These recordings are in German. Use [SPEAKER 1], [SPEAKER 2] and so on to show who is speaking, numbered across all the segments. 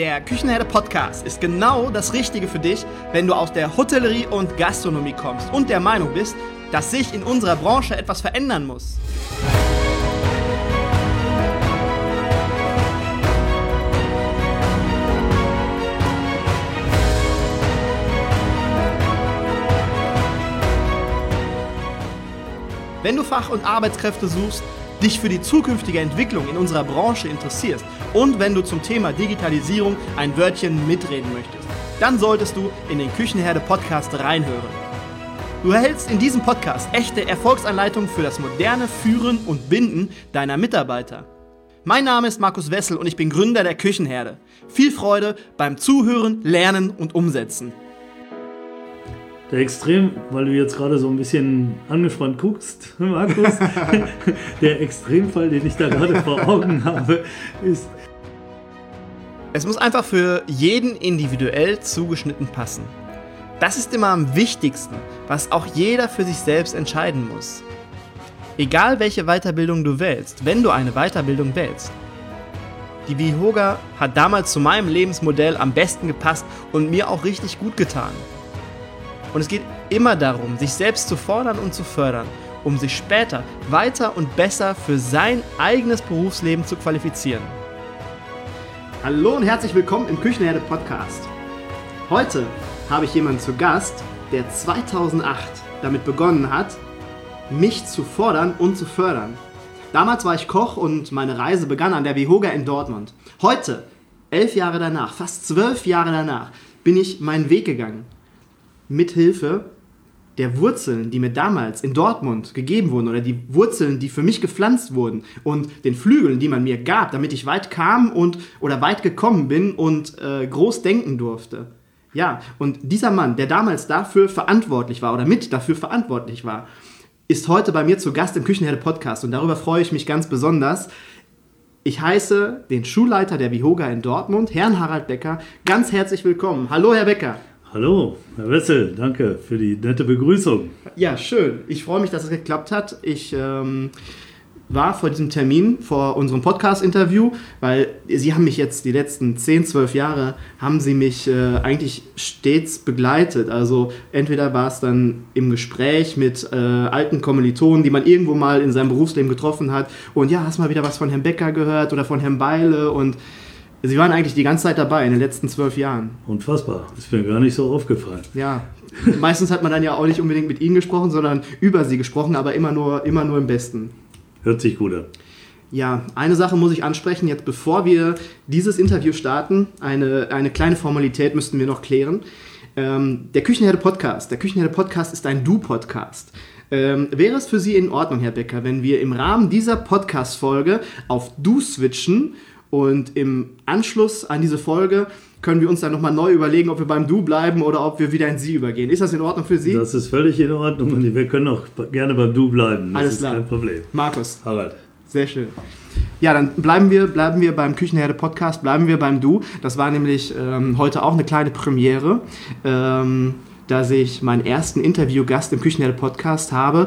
[SPEAKER 1] Der Küchenherde Podcast ist genau das Richtige für dich, wenn du aus der Hotellerie und Gastronomie kommst und der Meinung bist, dass sich in unserer Branche etwas verändern muss. Wenn du Fach- und Arbeitskräfte suchst, dich für die zukünftige Entwicklung in unserer Branche interessierst und wenn du zum Thema Digitalisierung ein Wörtchen mitreden möchtest, dann solltest du in den Küchenherde Podcast reinhören. Du erhältst in diesem Podcast echte Erfolgsanleitungen für das moderne Führen und Binden deiner Mitarbeiter. Mein Name ist Markus Wessel und ich bin Gründer der Küchenherde. Viel Freude beim Zuhören, Lernen und Umsetzen.
[SPEAKER 2] Der Extrem, weil du jetzt gerade so ein bisschen angespannt guckst, Markus, der Extremfall, den ich da gerade vor Augen habe, ist...
[SPEAKER 1] Es muss einfach für jeden individuell zugeschnitten passen. Das ist immer am wichtigsten, was auch jeder für sich selbst entscheiden muss. Egal welche Weiterbildung du wählst, wenn du eine Weiterbildung wählst. Die Vihoga hat damals zu meinem Lebensmodell am besten gepasst und mir auch richtig gut getan. Und es geht immer darum, sich selbst zu fordern und zu fördern, um sich später weiter und besser für sein eigenes Berufsleben zu qualifizieren. Hallo und herzlich willkommen im Küchenherde Podcast. Heute habe ich jemanden zu Gast, der 2008 damit begonnen hat, mich zu fordern und zu fördern. Damals war ich Koch und meine Reise begann an der Vihoga in Dortmund. Heute, 11 Jahre danach, fast 12 Jahre danach, bin ich meinen Weg gegangen. Mithilfe der Wurzeln, die mir damals in Dortmund gegeben wurden oder die Wurzeln, die für mich gepflanzt wurden und den Flügeln, die man mir gab, damit ich weit kam oder weit gekommen bin und groß denken durfte. Ja, und dieser Mann, der damals dafür verantwortlich war oder mit dafür verantwortlich war, ist heute bei mir zu Gast im Küchenherde Podcast und darüber freue ich mich ganz besonders. Ich heiße den Schulleiter der Vihoga in Dortmund, Herrn Harald Becker, ganz herzlich willkommen. Hallo, Herr Becker.
[SPEAKER 2] Hallo, Herr Wessel, danke für die nette Begrüßung.
[SPEAKER 1] Ja, schön. Ich freue mich, dass es geklappt hat. Ich war vor diesem Termin, vor unserem Podcast-Interview, weil Sie haben mich jetzt die letzten 10, 12 Jahre, haben Sie mich eigentlich stets begleitet. Also entweder war es dann im Gespräch mit alten Kommilitonen, die man irgendwo mal in seinem Berufsleben getroffen hat. Und ja, hast mal wieder was von Herrn Becker gehört oder von Herrn Beile und Sie waren eigentlich die ganze Zeit dabei in den letzten 12 Jahren.
[SPEAKER 2] Unfassbar, ist mir gar nicht so aufgefallen.
[SPEAKER 1] Ja, meistens hat man dann ja auch nicht unbedingt mit Ihnen gesprochen, sondern über Sie gesprochen, aber immer nur im Besten.
[SPEAKER 2] Hört sich gut an.
[SPEAKER 1] Ja, eine Sache muss ich ansprechen, jetzt bevor wir dieses Interview starten, eine kleine Formalität müssten wir noch klären. Der Küchenherde Podcast ist ein Du-Podcast. Wäre es für Sie in Ordnung, Herr Becker, wenn wir im Rahmen dieser Podcast-Folge auf Du switchen? Und im Anschluss an diese Folge können wir uns dann nochmal neu überlegen, ob wir beim Du bleiben oder ob wir wieder in Sie übergehen. Ist das in Ordnung für Sie?
[SPEAKER 2] Das ist völlig in Ordnung und wir können auch gerne beim Du bleiben. Das
[SPEAKER 1] Alles
[SPEAKER 2] ist
[SPEAKER 1] klar.
[SPEAKER 2] Kein Problem.
[SPEAKER 1] Markus.
[SPEAKER 2] Harald.
[SPEAKER 1] Sehr schön. Ja, dann bleiben wir beim Küchenherde Podcast, bleiben wir beim Du. Das war nämlich heute auch eine kleine Premiere. Dass ich meinen ersten Interviewgast im Küchenherde Podcast habe,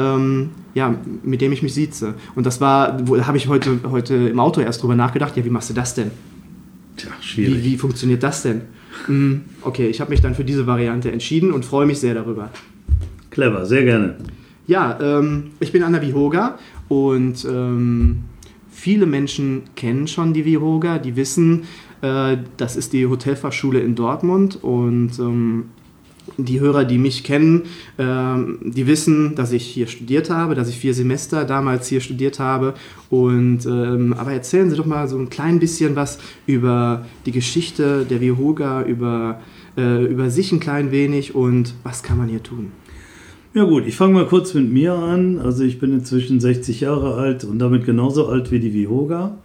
[SPEAKER 1] mit dem ich mich sieze. Und da habe ich heute im Auto erst drüber nachgedacht, ja, wie machst du das denn?
[SPEAKER 2] Tja, schwierig.
[SPEAKER 1] Wie funktioniert das denn? Okay, ich habe mich dann für diese Variante entschieden und freue mich sehr darüber.
[SPEAKER 2] Clever, sehr gerne.
[SPEAKER 1] Ja, ich bin an der Vihoga und viele Menschen kennen schon die Vihoga, die wissen, das ist die Hotelfachschule in Dortmund und die Hörer, die mich kennen, die wissen, dass ich hier studiert habe, dass ich 4 Semester damals hier studiert habe. Aber erzählen Sie doch mal so ein klein bisschen was über die Geschichte der Vihoga, über sich ein klein wenig und was kann man hier tun?
[SPEAKER 2] Ja gut, ich fange mal kurz mit mir an. Also ich bin inzwischen 60 Jahre alt und damit genauso alt wie die Vihoga.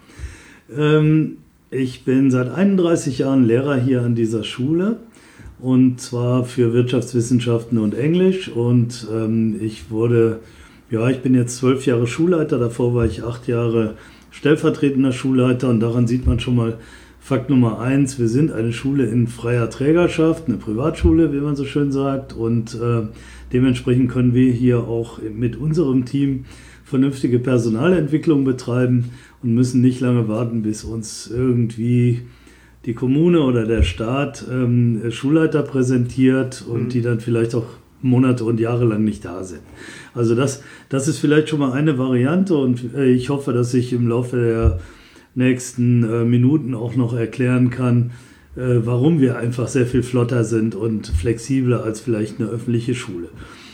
[SPEAKER 2] Ich bin seit 31 Jahren Lehrer hier an dieser Schule. Und zwar für Wirtschaftswissenschaften und Englisch. Und ich bin jetzt 12 Jahre Schulleiter, davor war ich 8 Jahre stellvertretender Schulleiter. Und daran sieht man schon mal Fakt Nummer 1, wir sind eine Schule in freier Trägerschaft, eine Privatschule, wie man so schön sagt. Und dementsprechend können wir hier auch mit unserem Team vernünftige Personalentwicklung betreiben und müssen nicht lange warten, bis uns irgendwie die Kommune oder der Staat Schulleiter präsentiert und die dann vielleicht auch Monate und Jahre lang nicht da sind. Also das ist vielleicht schon mal eine Variante und ich hoffe, dass ich im Laufe der nächsten Minuten auch noch erklären kann, warum wir einfach sehr viel flotter sind und flexibler als vielleicht eine öffentliche Schule.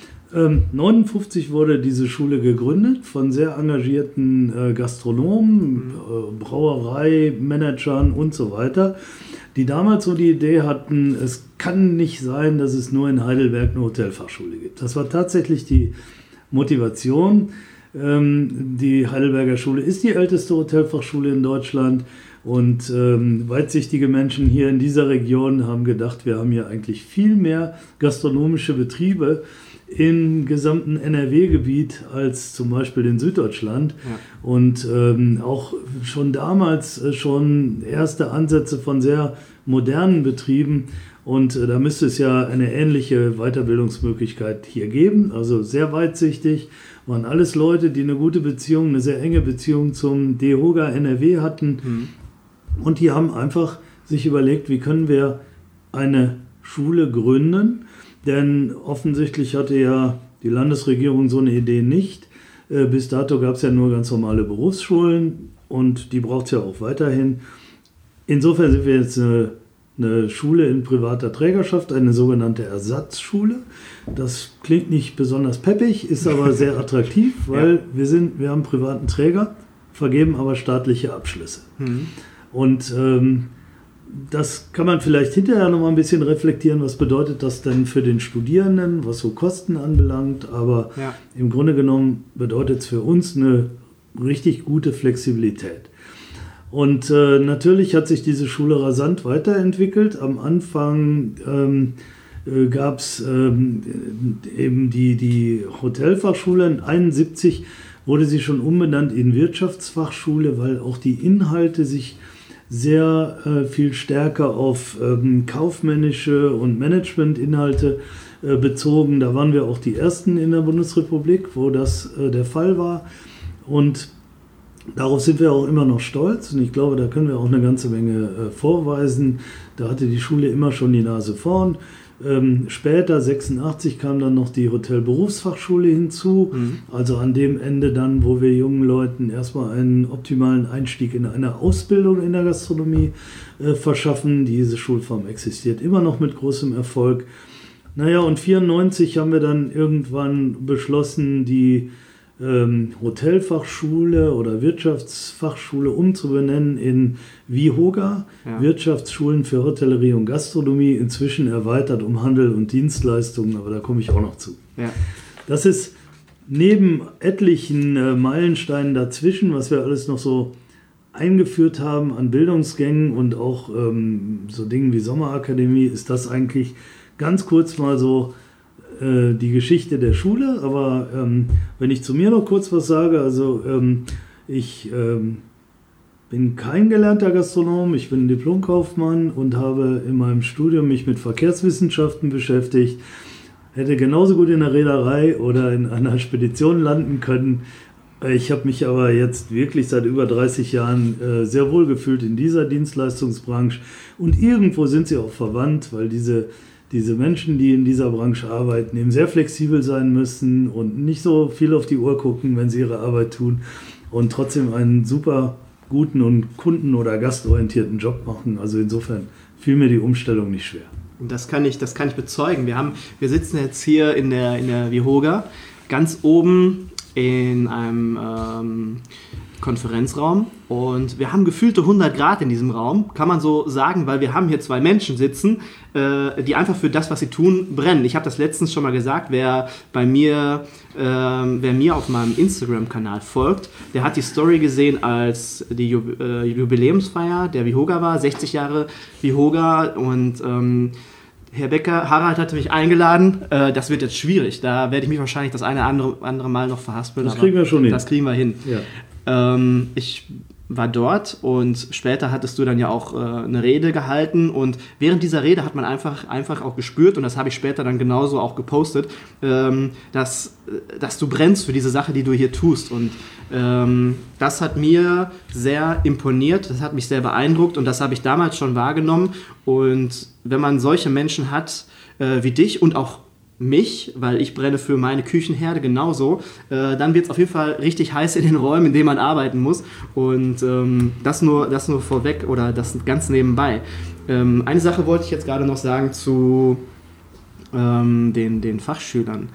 [SPEAKER 2] 1959 wurde diese Schule gegründet von sehr engagierten Gastronomen, Brauereimanagern und so weiter, die damals so die Idee hatten, es kann nicht sein, dass es nur in Heidelberg eine Hotelfachschule gibt. Das war tatsächlich die Motivation. Die Heidelberger Schule ist die älteste Hotelfachschule in Deutschland und weitsichtige Menschen hier in dieser Region haben gedacht, wir haben hier eigentlich viel mehr gastronomische Betriebe im gesamten NRW-Gebiet als zum Beispiel in Süddeutschland. Ja. Und auch schon damals schon erste Ansätze von sehr modernen Betrieben. Und da müsste es ja eine ähnliche Weiterbildungsmöglichkeit hier geben. Also sehr weitsichtig, waren alles Leute, die eine gute Beziehung, eine sehr enge Beziehung zum DEHOGA NRW hatten. Und die haben einfach sich überlegt, wie können wir eine Schule gründen. Denn offensichtlich hatte ja die Landesregierung so eine Idee nicht. Bis dato gab es ja nur ganz normale Berufsschulen und die braucht es ja auch weiterhin. Insofern sind wir jetzt eine Schule in privater Trägerschaft, eine sogenannte Ersatzschule. Das klingt nicht besonders peppig, ist aber sehr attraktiv, weil wir haben privaten Träger, vergeben aber staatliche Abschlüsse. Und das kann man vielleicht hinterher noch mal ein bisschen reflektieren, was bedeutet das denn für den Studierenden, was so Kosten anbelangt, aber im Grunde genommen bedeutet es für uns eine richtig gute Flexibilität. Und natürlich hat sich diese Schule rasant weiterentwickelt. Am Anfang gab es eben die Hotelfachschule. In 1971 wurde sie schon umbenannt in Wirtschaftsfachschule, weil auch die Inhalte sich sehr viel stärker auf kaufmännische und Managementinhalte bezogen. Da waren wir auch die Ersten in der Bundesrepublik, wo das der Fall war. Und darauf sind wir auch immer noch stolz. Und ich glaube, da können wir auch eine ganze Menge vorweisen. Da hatte die Schule immer schon die Nase vorn. Später, 86, kam dann noch die Hotelberufsfachschule hinzu. Also an dem Ende dann, wo wir jungen Leuten erstmal einen optimalen Einstieg in eine Ausbildung in der Gastronomie verschaffen. Diese Schulform existiert immer noch mit großem Erfolg. Naja, und 1994 haben wir dann irgendwann beschlossen, die Hotelfachschule oder Wirtschaftsfachschule umzubenennen in WIHOGA, Wirtschaftsschulen für Hotellerie und Gastronomie, inzwischen erweitert um Handel und Dienstleistungen, aber da komme ich auch noch zu. Ja. Das ist neben etlichen Meilensteinen dazwischen, was wir alles noch so eingeführt haben an Bildungsgängen und auch so Dingen wie Sommerakademie, ist das eigentlich ganz kurz mal so die Geschichte der Schule, aber wenn ich zu mir noch kurz was sage, also ich bin kein gelernter Gastronom, ich bin Diplomkaufmann und habe in meinem Studium mich mit Verkehrswissenschaften beschäftigt, hätte genauso gut in der Reederei oder in einer Spedition landen können. Ich habe mich aber jetzt wirklich seit über 30 Jahren sehr wohl gefühlt in dieser Dienstleistungsbranche und irgendwo sind sie auch verwandt, weil diese Menschen, die in dieser Branche arbeiten, eben sehr flexibel sein müssen und nicht so viel auf die Uhr gucken, wenn sie ihre Arbeit tun und trotzdem einen super guten und kunden- oder gastorientierten Job machen. Also insofern fiel mir die Umstellung nicht schwer.
[SPEAKER 1] Das kann ich bezeugen. Wir sitzen jetzt hier in der WIHOGA ganz oben in einem Konferenzraum und wir haben gefühlte 100 Grad in diesem Raum, kann man so sagen, weil wir haben hier zwei Menschen sitzen, die einfach für das, was sie tun, brennen. Ich habe das letztens schon mal gesagt, wer mir auf meinem Instagram-Kanal folgt, der hat die Story gesehen, als die Jubiläumsfeier der WIHOGA war, 60 Jahre WIHOGA und Herr Becker, Harald hatte mich eingeladen. Das wird jetzt schwierig. Da werde ich mich wahrscheinlich das eine oder andere Mal noch verhaspeln.
[SPEAKER 2] Das kriegen wir schon hin.
[SPEAKER 1] Das kriegen wir hin. Ja. Ich war dort und später hattest du dann ja auch eine Rede gehalten und während dieser Rede hat man einfach auch gespürt und das habe ich später dann genauso auch gepostet, dass du brennst für diese Sache, die du hier tust und das hat mir sehr imponiert, das hat mich sehr beeindruckt und das habe ich damals schon wahrgenommen und wenn man solche Menschen hat wie dich und auch mich, weil ich brenne für meine Küchenherde genauso, dann wird es auf jeden Fall richtig heiß in den Räumen, in denen man arbeiten muss und das nur vorweg oder das ganz nebenbei. Eine Sache wollte ich jetzt gerade noch sagen zu den Fachschülern.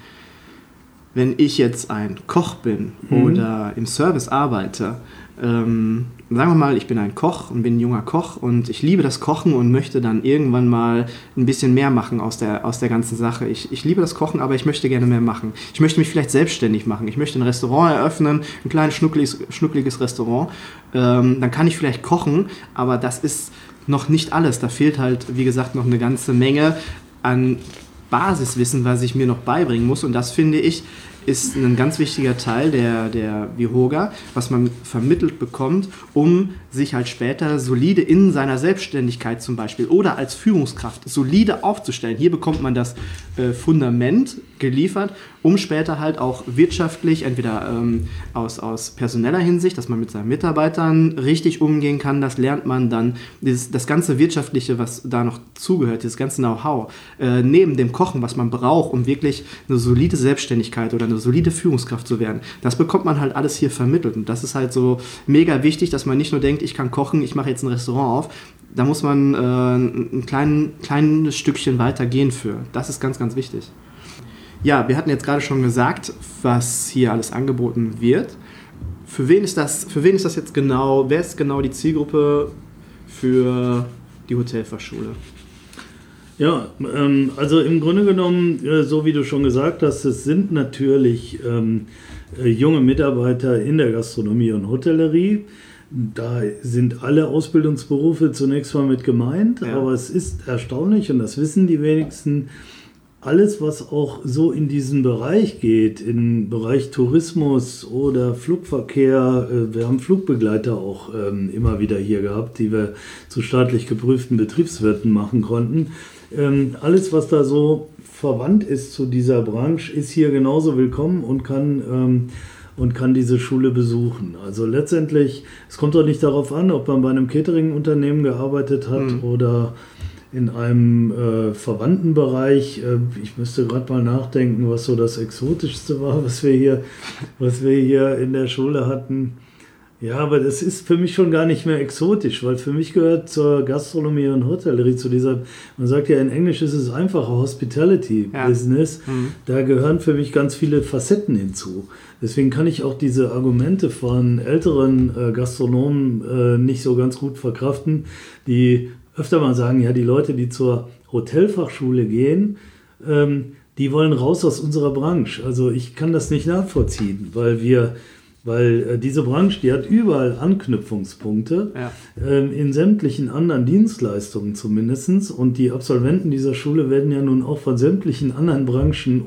[SPEAKER 1] Wenn ich jetzt ein Koch bin oder im Service arbeite, sagen wir mal, ich bin ein Koch und bin ein junger Koch und ich liebe das Kochen und möchte dann irgendwann mal ein bisschen mehr machen aus der ganzen Sache. Ich liebe das Kochen, aber ich möchte gerne mehr machen. Ich möchte mich vielleicht selbstständig machen. Ich möchte ein Restaurant eröffnen, ein kleines, schnuckliges Restaurant. Dann kann ich vielleicht kochen, aber das ist noch nicht alles. Da fehlt halt, wie gesagt, noch eine ganze Menge an Basiswissen, was ich mir noch beibringen muss. Und das, finde ich, ist ein ganz wichtiger Teil der Vihoga, was man vermittelt bekommt, um sich halt später solide in seiner Selbstständigkeit zum Beispiel oder als Führungskraft solide aufzustellen. Hier bekommt man das Fundament geliefert, um später halt auch wirtschaftlich, entweder aus personeller Hinsicht, dass man mit seinen Mitarbeitern richtig umgehen kann, das lernt man dann, das ganze Wirtschaftliche, was da noch zugehört, das ganze Know-how, neben dem Kochen, was man braucht, um wirklich eine solide Selbstständigkeit oder eine solide Führungskraft zu werden, das bekommt man halt alles hier vermittelt und das ist halt so mega wichtig, dass man nicht nur denkt, ich kann kochen, ich mache jetzt ein Restaurant auf, da muss man ein kleines Stückchen weiter gehen für. Das ist ganz, ganz wichtig. Ja, wir hatten jetzt gerade schon gesagt, was hier alles angeboten wird. Für wen ist das jetzt genau, wer ist genau die Zielgruppe für die Hotelfachschule?
[SPEAKER 2] Ja, also im Grunde genommen, so wie du schon gesagt hast, es sind natürlich junge Mitarbeiter in der Gastronomie und Hotellerie. Da sind alle Ausbildungsberufe zunächst mal mit gemeint, ja. Aber es ist erstaunlich und das wissen die wenigsten, alles was auch so in diesen Bereich geht, im Bereich Tourismus oder Flugverkehr, wir haben Flugbegleiter auch immer wieder hier gehabt, die wir zu staatlich geprüften Betriebswirten machen konnten. Alles was da so verwandt ist zu dieser Branche, ist hier genauso willkommen und kann diese Schule besuchen. Also letztendlich, es kommt doch nicht darauf an, ob man bei einem Catering-Unternehmen gearbeitet hat oder in einem verwandten Bereich. Ich müsste gerade mal nachdenken, was so das Exotischste war, was wir hier in der Schule hatten. Ja, aber das ist für mich schon gar nicht mehr exotisch, weil für mich gehört zur Gastronomie und Hotellerie zu dieser, man sagt ja in Englisch ist es einfacher Hospitality-Business, ja. Da gehören für mich ganz viele Facetten hinzu. Deswegen kann ich auch diese Argumente von älteren Gastronomen nicht so ganz gut verkraften, die öfter mal sagen, ja, die Leute, die zur Hotelfachschule gehen, die wollen raus aus unserer Branche. Also ich kann das nicht nachvollziehen, weil diese Branche, die hat überall Anknüpfungspunkte, ja. In sämtlichen anderen Dienstleistungen zumindest. Und die Absolventen dieser Schule werden ja nun auch von sämtlichen anderen Branchen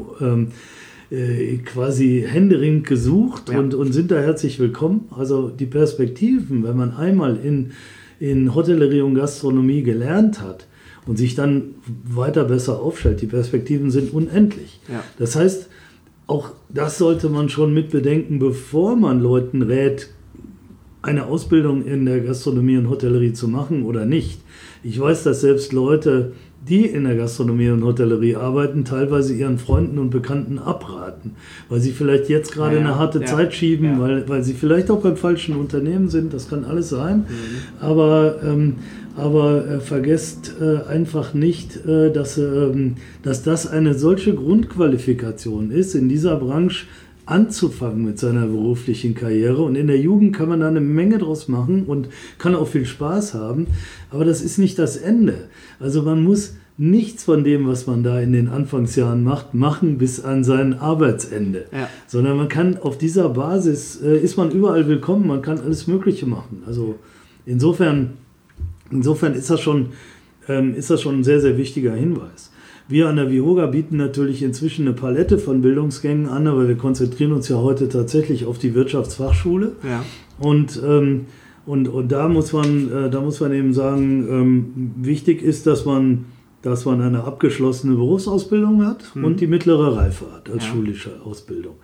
[SPEAKER 2] quasi händeringend gesucht, ja. und sind da herzlich willkommen. Also die Perspektiven, wenn man einmal in Hotellerie und Gastronomie gelernt hat und sich dann weiter besser aufstellt, die Perspektiven sind unendlich. Ja. Das heißt, auch das sollte man schon mit bedenken, bevor man Leuten rät, eine Ausbildung in der Gastronomie und Hotellerie zu machen oder nicht. Ich weiß, dass selbst Leute, die in der Gastronomie und Hotellerie arbeiten, teilweise ihren Freunden und Bekannten abraten, weil sie vielleicht jetzt gerade eine harte Zeit schieben, weil sie vielleicht auch beim falschen Unternehmen sind, das kann alles sein, aber vergesst einfach nicht, dass das eine solche Grundqualifikation ist, in dieser Branche anzufangen mit seiner beruflichen Karriere. Und in der Jugend kann man da eine Menge draus machen und kann auch viel Spaß haben, aber das ist nicht das Ende. Also man muss nichts von dem, was man da in den Anfangsjahren macht, machen bis an sein Arbeitsende. Ja. Sondern man kann auf dieser Basis, ist man überall willkommen, man kann alles Mögliche machen. Also insofern ist das schon ein sehr, sehr wichtiger Hinweis. Wir an der Vihoga bieten natürlich inzwischen eine Palette von Bildungsgängen an, aber wir konzentrieren uns ja heute tatsächlich auf die Wirtschaftsfachschule. Ja. Und Und da muss man eben sagen, wichtig ist, dass man eine abgeschlossene Berufsausbildung hat und die mittlere Reife hat als schulische Ausbildung.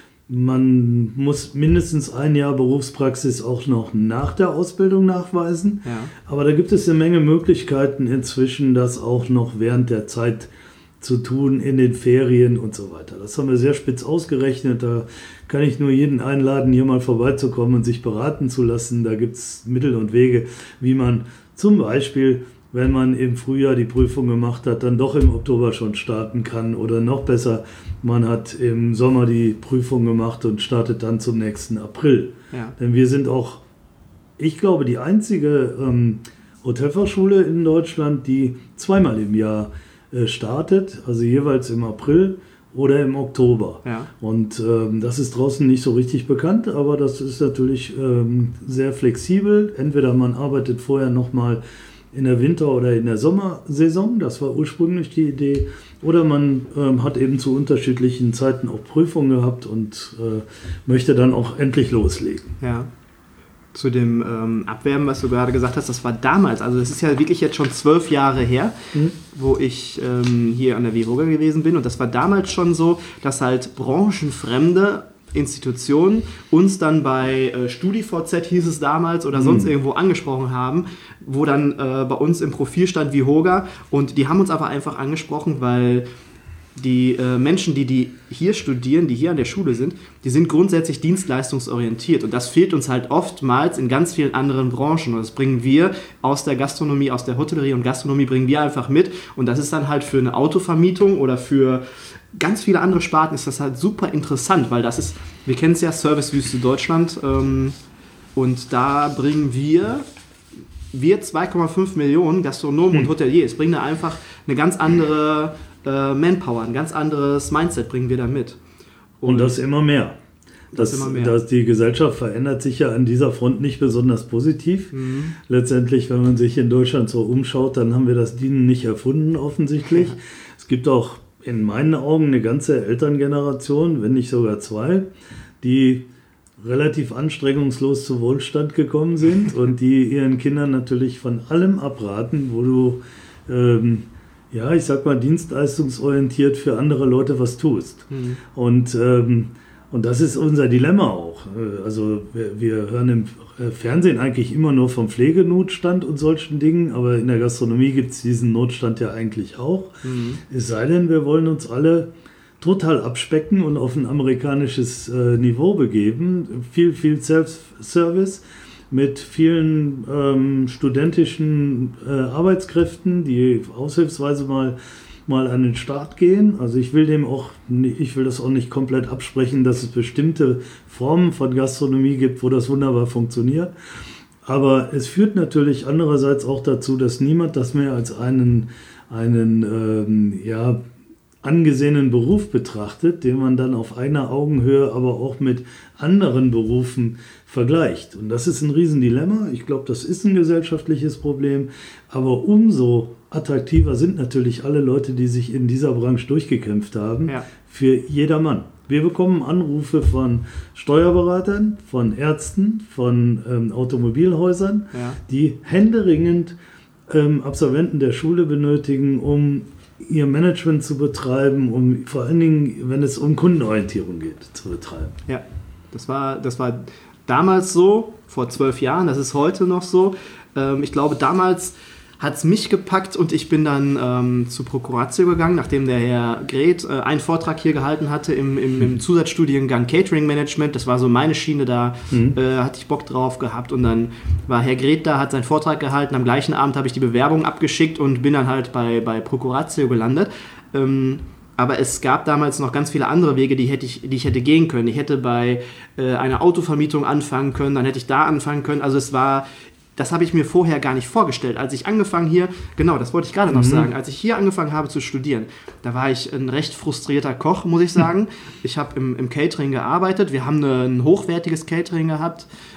[SPEAKER 2] Man muss mindestens ein Jahr Berufspraxis auch noch nach der Ausbildung nachweisen. Ja. Aber da gibt es eine Menge Möglichkeiten inzwischen, das auch noch während der Zeit zu tun, in den Ferien und so weiter. Das haben wir sehr spitz ausgerechnet. Da kann ich nur jeden einladen, hier mal vorbeizukommen und sich beraten zu lassen. Da gibt es Mittel und Wege, wie man zum Beispiel, wenn man im Frühjahr die Prüfung gemacht hat, dann doch im Oktober schon starten kann. Oder noch besser, man hat im Sommer die Prüfung gemacht und startet dann zum nächsten April. Ja. Denn wir sind auch, ich glaube, die einzige Hotelfachschule in Deutschland, die zweimal im Jahr startet, also jeweils im April oder im Oktober. Ja. Und das ist draußen nicht so richtig bekannt, aber das ist natürlich sehr flexibel. Entweder man arbeitet vorher nochmal in der Winter- oder in der Sommersaison, das war ursprünglich die Idee, oder man hat eben zu unterschiedlichen Zeiten auch Prüfungen gehabt und möchte dann auch endlich loslegen.
[SPEAKER 1] Ja. Zu dem Abwerben, was du gerade gesagt hast, das war damals, also das ist ja wirklich jetzt schon 12 Jahre her, wo ich hier an der WIHOGA gewesen bin, und das war damals schon so, dass halt branchenfremde Institutionen uns dann bei StudiVZ hieß es damals oder sonst irgendwo angesprochen haben, wo dann bei uns im Profil stand WIHOGA, und die haben uns aber einfach angesprochen, weil die Menschen, die hier studieren, die hier an der Schule sind, die sind grundsätzlich dienstleistungsorientiert, und das fehlt uns halt oftmals in ganz vielen anderen Branchen, und das bringen wir aus der Gastronomie, aus der Hotellerie und Gastronomie bringen wir einfach mit, und das ist dann halt für eine Autovermietung oder für ganz viele andere Sparten ist das halt super interessant, weil das ist, wir kennen es ja, Servicewüste Deutschland, und da bringen wir 2,5 Millionen Gastronomen und Hoteliers, bringen da einfach eine ganz andere Manpower, ein ganz anderes Mindset bringen wir da mit.
[SPEAKER 2] Und das immer mehr. Die Gesellschaft verändert sich ja an dieser Front nicht besonders positiv. Letztendlich, wenn man sich in Deutschland so umschaut, dann haben wir das Dienen nicht erfunden, offensichtlich. Ja. Es gibt auch in meinen Augen eine ganze Elterngeneration, wenn nicht sogar zwei, die relativ anstrengungslos zu Wohlstand gekommen sind und die ihren Kindern natürlich von allem abraten, wo du ich sag mal, dienstleistungsorientiert für andere Leute was tust. Und das ist unser Dilemma auch. Also wir hören im Fernsehen eigentlich immer nur vom Pflegenotstand und solchen Dingen, aber in der Gastronomie gibt es diesen Notstand ja eigentlich auch. Es sei denn, wir wollen uns alle total abspecken und auf ein amerikanisches Niveau begeben. Viel Self-Service mit vielen studentischen Arbeitskräften, die aushilfsweise mal an den Start gehen. Also ich will das auch nicht komplett absprechen, dass es bestimmte Formen von Gastronomie gibt, wo das wunderbar funktioniert. Aber es führt natürlich andererseits auch dazu, dass niemand das mehr als einen angesehenen Beruf betrachtet, den man dann auf einer Augenhöhe aber auch mit anderen Berufen vergleicht. Und das ist ein Riesendilemma. Ich glaube, das ist ein gesellschaftliches Problem. Aber umso attraktiver sind natürlich alle Leute, die sich in dieser Branche durchgekämpft haben, für jedermann. Wir bekommen Anrufe von Steuerberatern, von Ärzten, von Automobilhäusern, die händeringend Absolventen der Schule benötigen, um ihr Management zu betreiben, um vor allen Dingen, wenn es um Kundenorientierung geht, zu betreiben.
[SPEAKER 1] Ja, das war damals so, vor 12 Jahren, das ist heute noch so. Ich glaube, damals hat es mich gepackt und ich bin dann zu Procuratio gegangen, nachdem der Herr Greth einen Vortrag hier gehalten hatte im Zusatzstudiengang Catering Management. Das war so meine Schiene, da hatte ich Bock drauf gehabt, und dann war Herr Greth da, hat seinen Vortrag gehalten. Am gleichen Abend habe ich die Bewerbung abgeschickt und bin dann halt bei Procuratio gelandet. Aber es gab damals noch ganz viele andere Wege, die ich hätte gehen können. Ich hätte bei einer Autovermietung anfangen können, dann hätte ich da anfangen können. Also das habe ich mir vorher gar nicht vorgestellt. Als ich angefangen hier, genau, das wollte ich gerade noch sagen, als ich hier angefangen habe zu studieren, da war ich ein recht frustrierter Koch, muss ich sagen. Ich habe im Catering gearbeitet, wir haben ein hochwertiges Catering gehabt,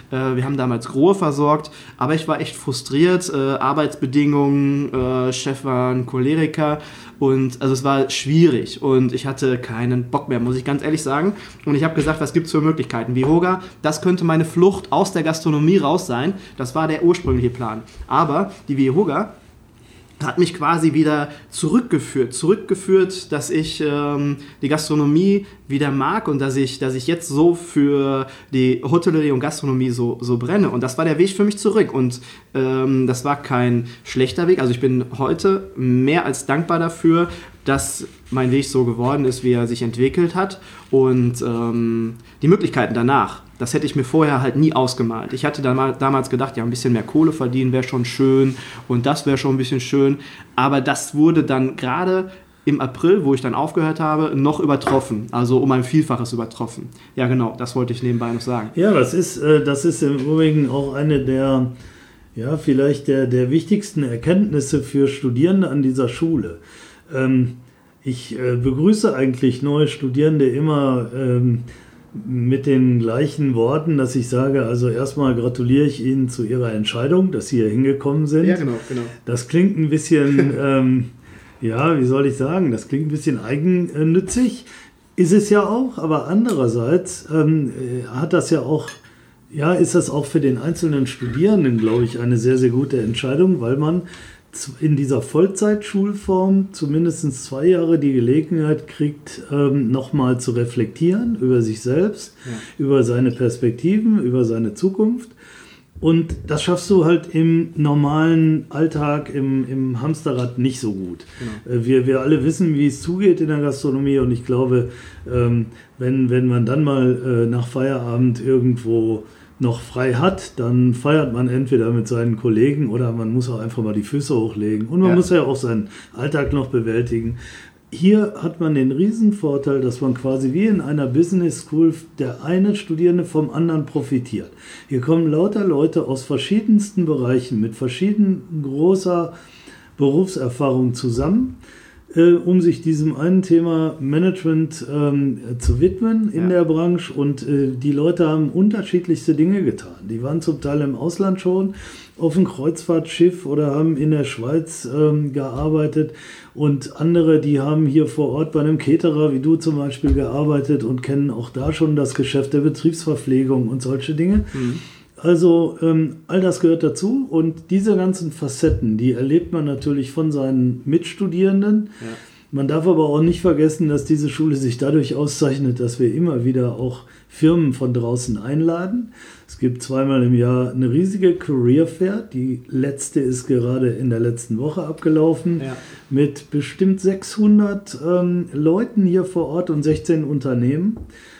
[SPEAKER 1] Wir haben damals Grohe versorgt, aber ich war echt frustriert. Arbeitsbedingungen, Chef war ein Choleriker und also es war schwierig und ich hatte keinen Bock mehr, muss ich ganz ehrlich sagen. Und ich habe gesagt, was gibt es für Möglichkeiten? Vihoga, das könnte meine Flucht aus der Gastronomie raus sein. Das war der ursprüngliche Plan. Aber die Vihoga hat mich quasi wieder zurückgeführt, dass ich die Gastronomie wieder mag und dass ich jetzt so für die Hotellerie und Gastronomie so brenne. Und das war der Weg für mich zurück. Und das war kein schlechter Weg. Also ich bin heute mehr als dankbar dafür, dass mein Weg so geworden ist, wie er sich entwickelt hat. Und die Möglichkeiten danach, das hätte ich mir vorher halt nie ausgemalt. Ich hatte damals gedacht, ja, ein bisschen mehr Kohle verdienen wäre schon schön und das wäre schon ein bisschen schön. Aber das wurde dann gerade im April, wo ich dann aufgehört habe, noch übertroffen. Also um ein Vielfaches übertroffen. Ja, genau, das wollte ich nebenbei noch sagen.
[SPEAKER 2] Ja, das ist im Übrigen auch eine der, ja, vielleicht der wichtigsten Erkenntnisse für Studierende an dieser Schule. Ich begrüße eigentlich neue Studierende immer mit den gleichen Worten, dass ich sage, also erstmal gratuliere ich Ihnen zu Ihrer Entscheidung, dass Sie hier hingekommen sind.
[SPEAKER 1] Ja, genau.
[SPEAKER 2] Das klingt ein bisschen, ja, wie soll ich sagen, das klingt ein bisschen eigennützig, ist es ja auch, aber andererseits hat das ja auch, ja, ist das auch für den einzelnen Studierenden, glaube ich, eine sehr, sehr gute Entscheidung, weil man in dieser Vollzeitschulform zumindest 2 Jahre die Gelegenheit kriegt, nochmal zu reflektieren über sich selbst, über seine Perspektiven, über seine Zukunft. Und das schaffst du halt im normalen Alltag, im Hamsterrad nicht so gut. Genau. Wir alle wissen, wie es zugeht in der Gastronomie und ich glaube, wenn man dann mal nach Feierabend irgendwo noch frei hat, dann feiert man entweder mit seinen Kollegen oder man muss auch einfach mal die Füße hochlegen und man muss ja auch seinen Alltag noch bewältigen. Hier hat man den Riesenvorteil, dass man quasi wie in einer Business School der eine Studierende vom anderen profitiert. Hier kommen lauter Leute aus verschiedensten Bereichen mit verschieden großer Berufserfahrung zusammen, um sich diesem einen Thema Management zu widmen in der Branche. Und die Leute haben unterschiedlichste Dinge getan. Die waren zum Teil im Ausland schon auf einem Kreuzfahrtschiff oder haben in der Schweiz gearbeitet. Und andere, die haben hier vor Ort bei einem Caterer, wie du zum Beispiel, gearbeitet und kennen auch da schon das Geschäft der Betriebsverpflegung und solche Dinge. Mhm. Also all das gehört dazu und diese ganzen Facetten, die erlebt man natürlich von seinen Mitstudierenden. Ja. Man darf aber auch nicht vergessen, dass diese Schule sich dadurch auszeichnet, dass wir immer wieder auch Firmen von draußen einladen. Es gibt 2-mal im Jahr eine riesige Career Fair. Die letzte ist gerade in der letzten Woche abgelaufen mit bestimmt 600 Leuten hier vor Ort und 16 Unternehmen.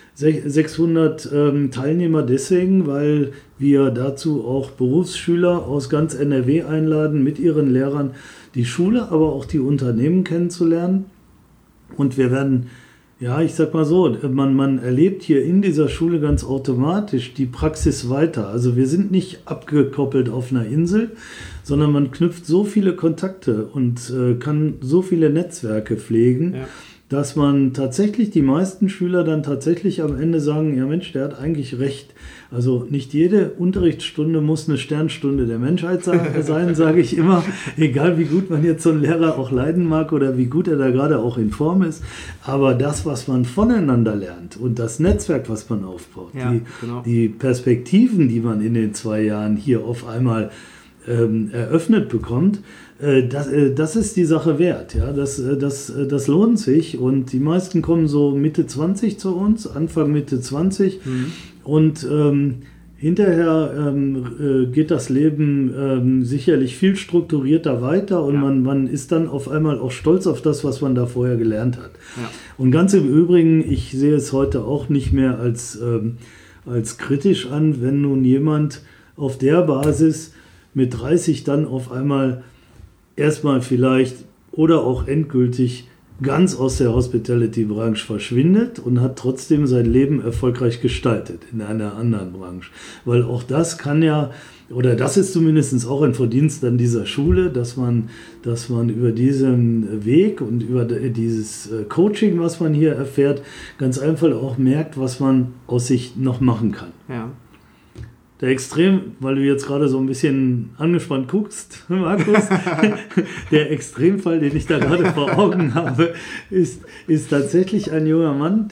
[SPEAKER 2] 600 Teilnehmer deswegen, weil wir dazu auch Berufsschüler aus ganz NRW einladen, mit ihren Lehrern die Schule, aber auch die Unternehmen kennenzulernen. Und wir werden, ja, ich sag mal so, man erlebt hier in dieser Schule ganz automatisch die Praxis weiter. Also wir sind nicht abgekoppelt auf einer Insel, sondern man knüpft so viele Kontakte und kann so viele Netzwerke pflegen, dass man tatsächlich, die meisten Schüler dann tatsächlich am Ende sagen, ja Mensch, der hat eigentlich recht. Also nicht jede Unterrichtsstunde muss eine Sternstunde der Menschheit sein, sage ich immer. Egal wie gut man jetzt so einen Lehrer auch leiden mag oder wie gut er da gerade auch in Form ist. Aber das, was man voneinander lernt und das Netzwerk, was man aufbaut, die Perspektiven, die man in den 2 Jahren hier auf einmal eröffnet bekommt, das ist die Sache wert. Ja? Das lohnt sich und die meisten kommen so Mitte 20 zu uns, Anfang Mitte 20 und hinterher geht das Leben sicherlich viel strukturierter weiter und man ist dann auf einmal auch stolz auf das, was man da vorher gelernt hat. Ja. Und ganz im Übrigen, ich sehe es heute auch nicht mehr als kritisch an, wenn nun jemand auf der Basis mit 30 dann auf einmal erstmal vielleicht oder auch endgültig ganz aus der Hospitality-Branche verschwindet und hat trotzdem sein Leben erfolgreich gestaltet in einer anderen Branche. Weil auch das kann ja, oder das ist zumindest auch ein Verdienst an dieser Schule, dass man über diesen Weg und über dieses Coaching, was man hier erfährt, ganz einfach auch merkt, was man aus sich noch machen kann.
[SPEAKER 1] Ja.
[SPEAKER 2] Der Extrem, weil du jetzt gerade so ein bisschen angespannt guckst, Markus, der Extremfall, den ich da gerade vor Augen habe, ist tatsächlich ein junger Mann,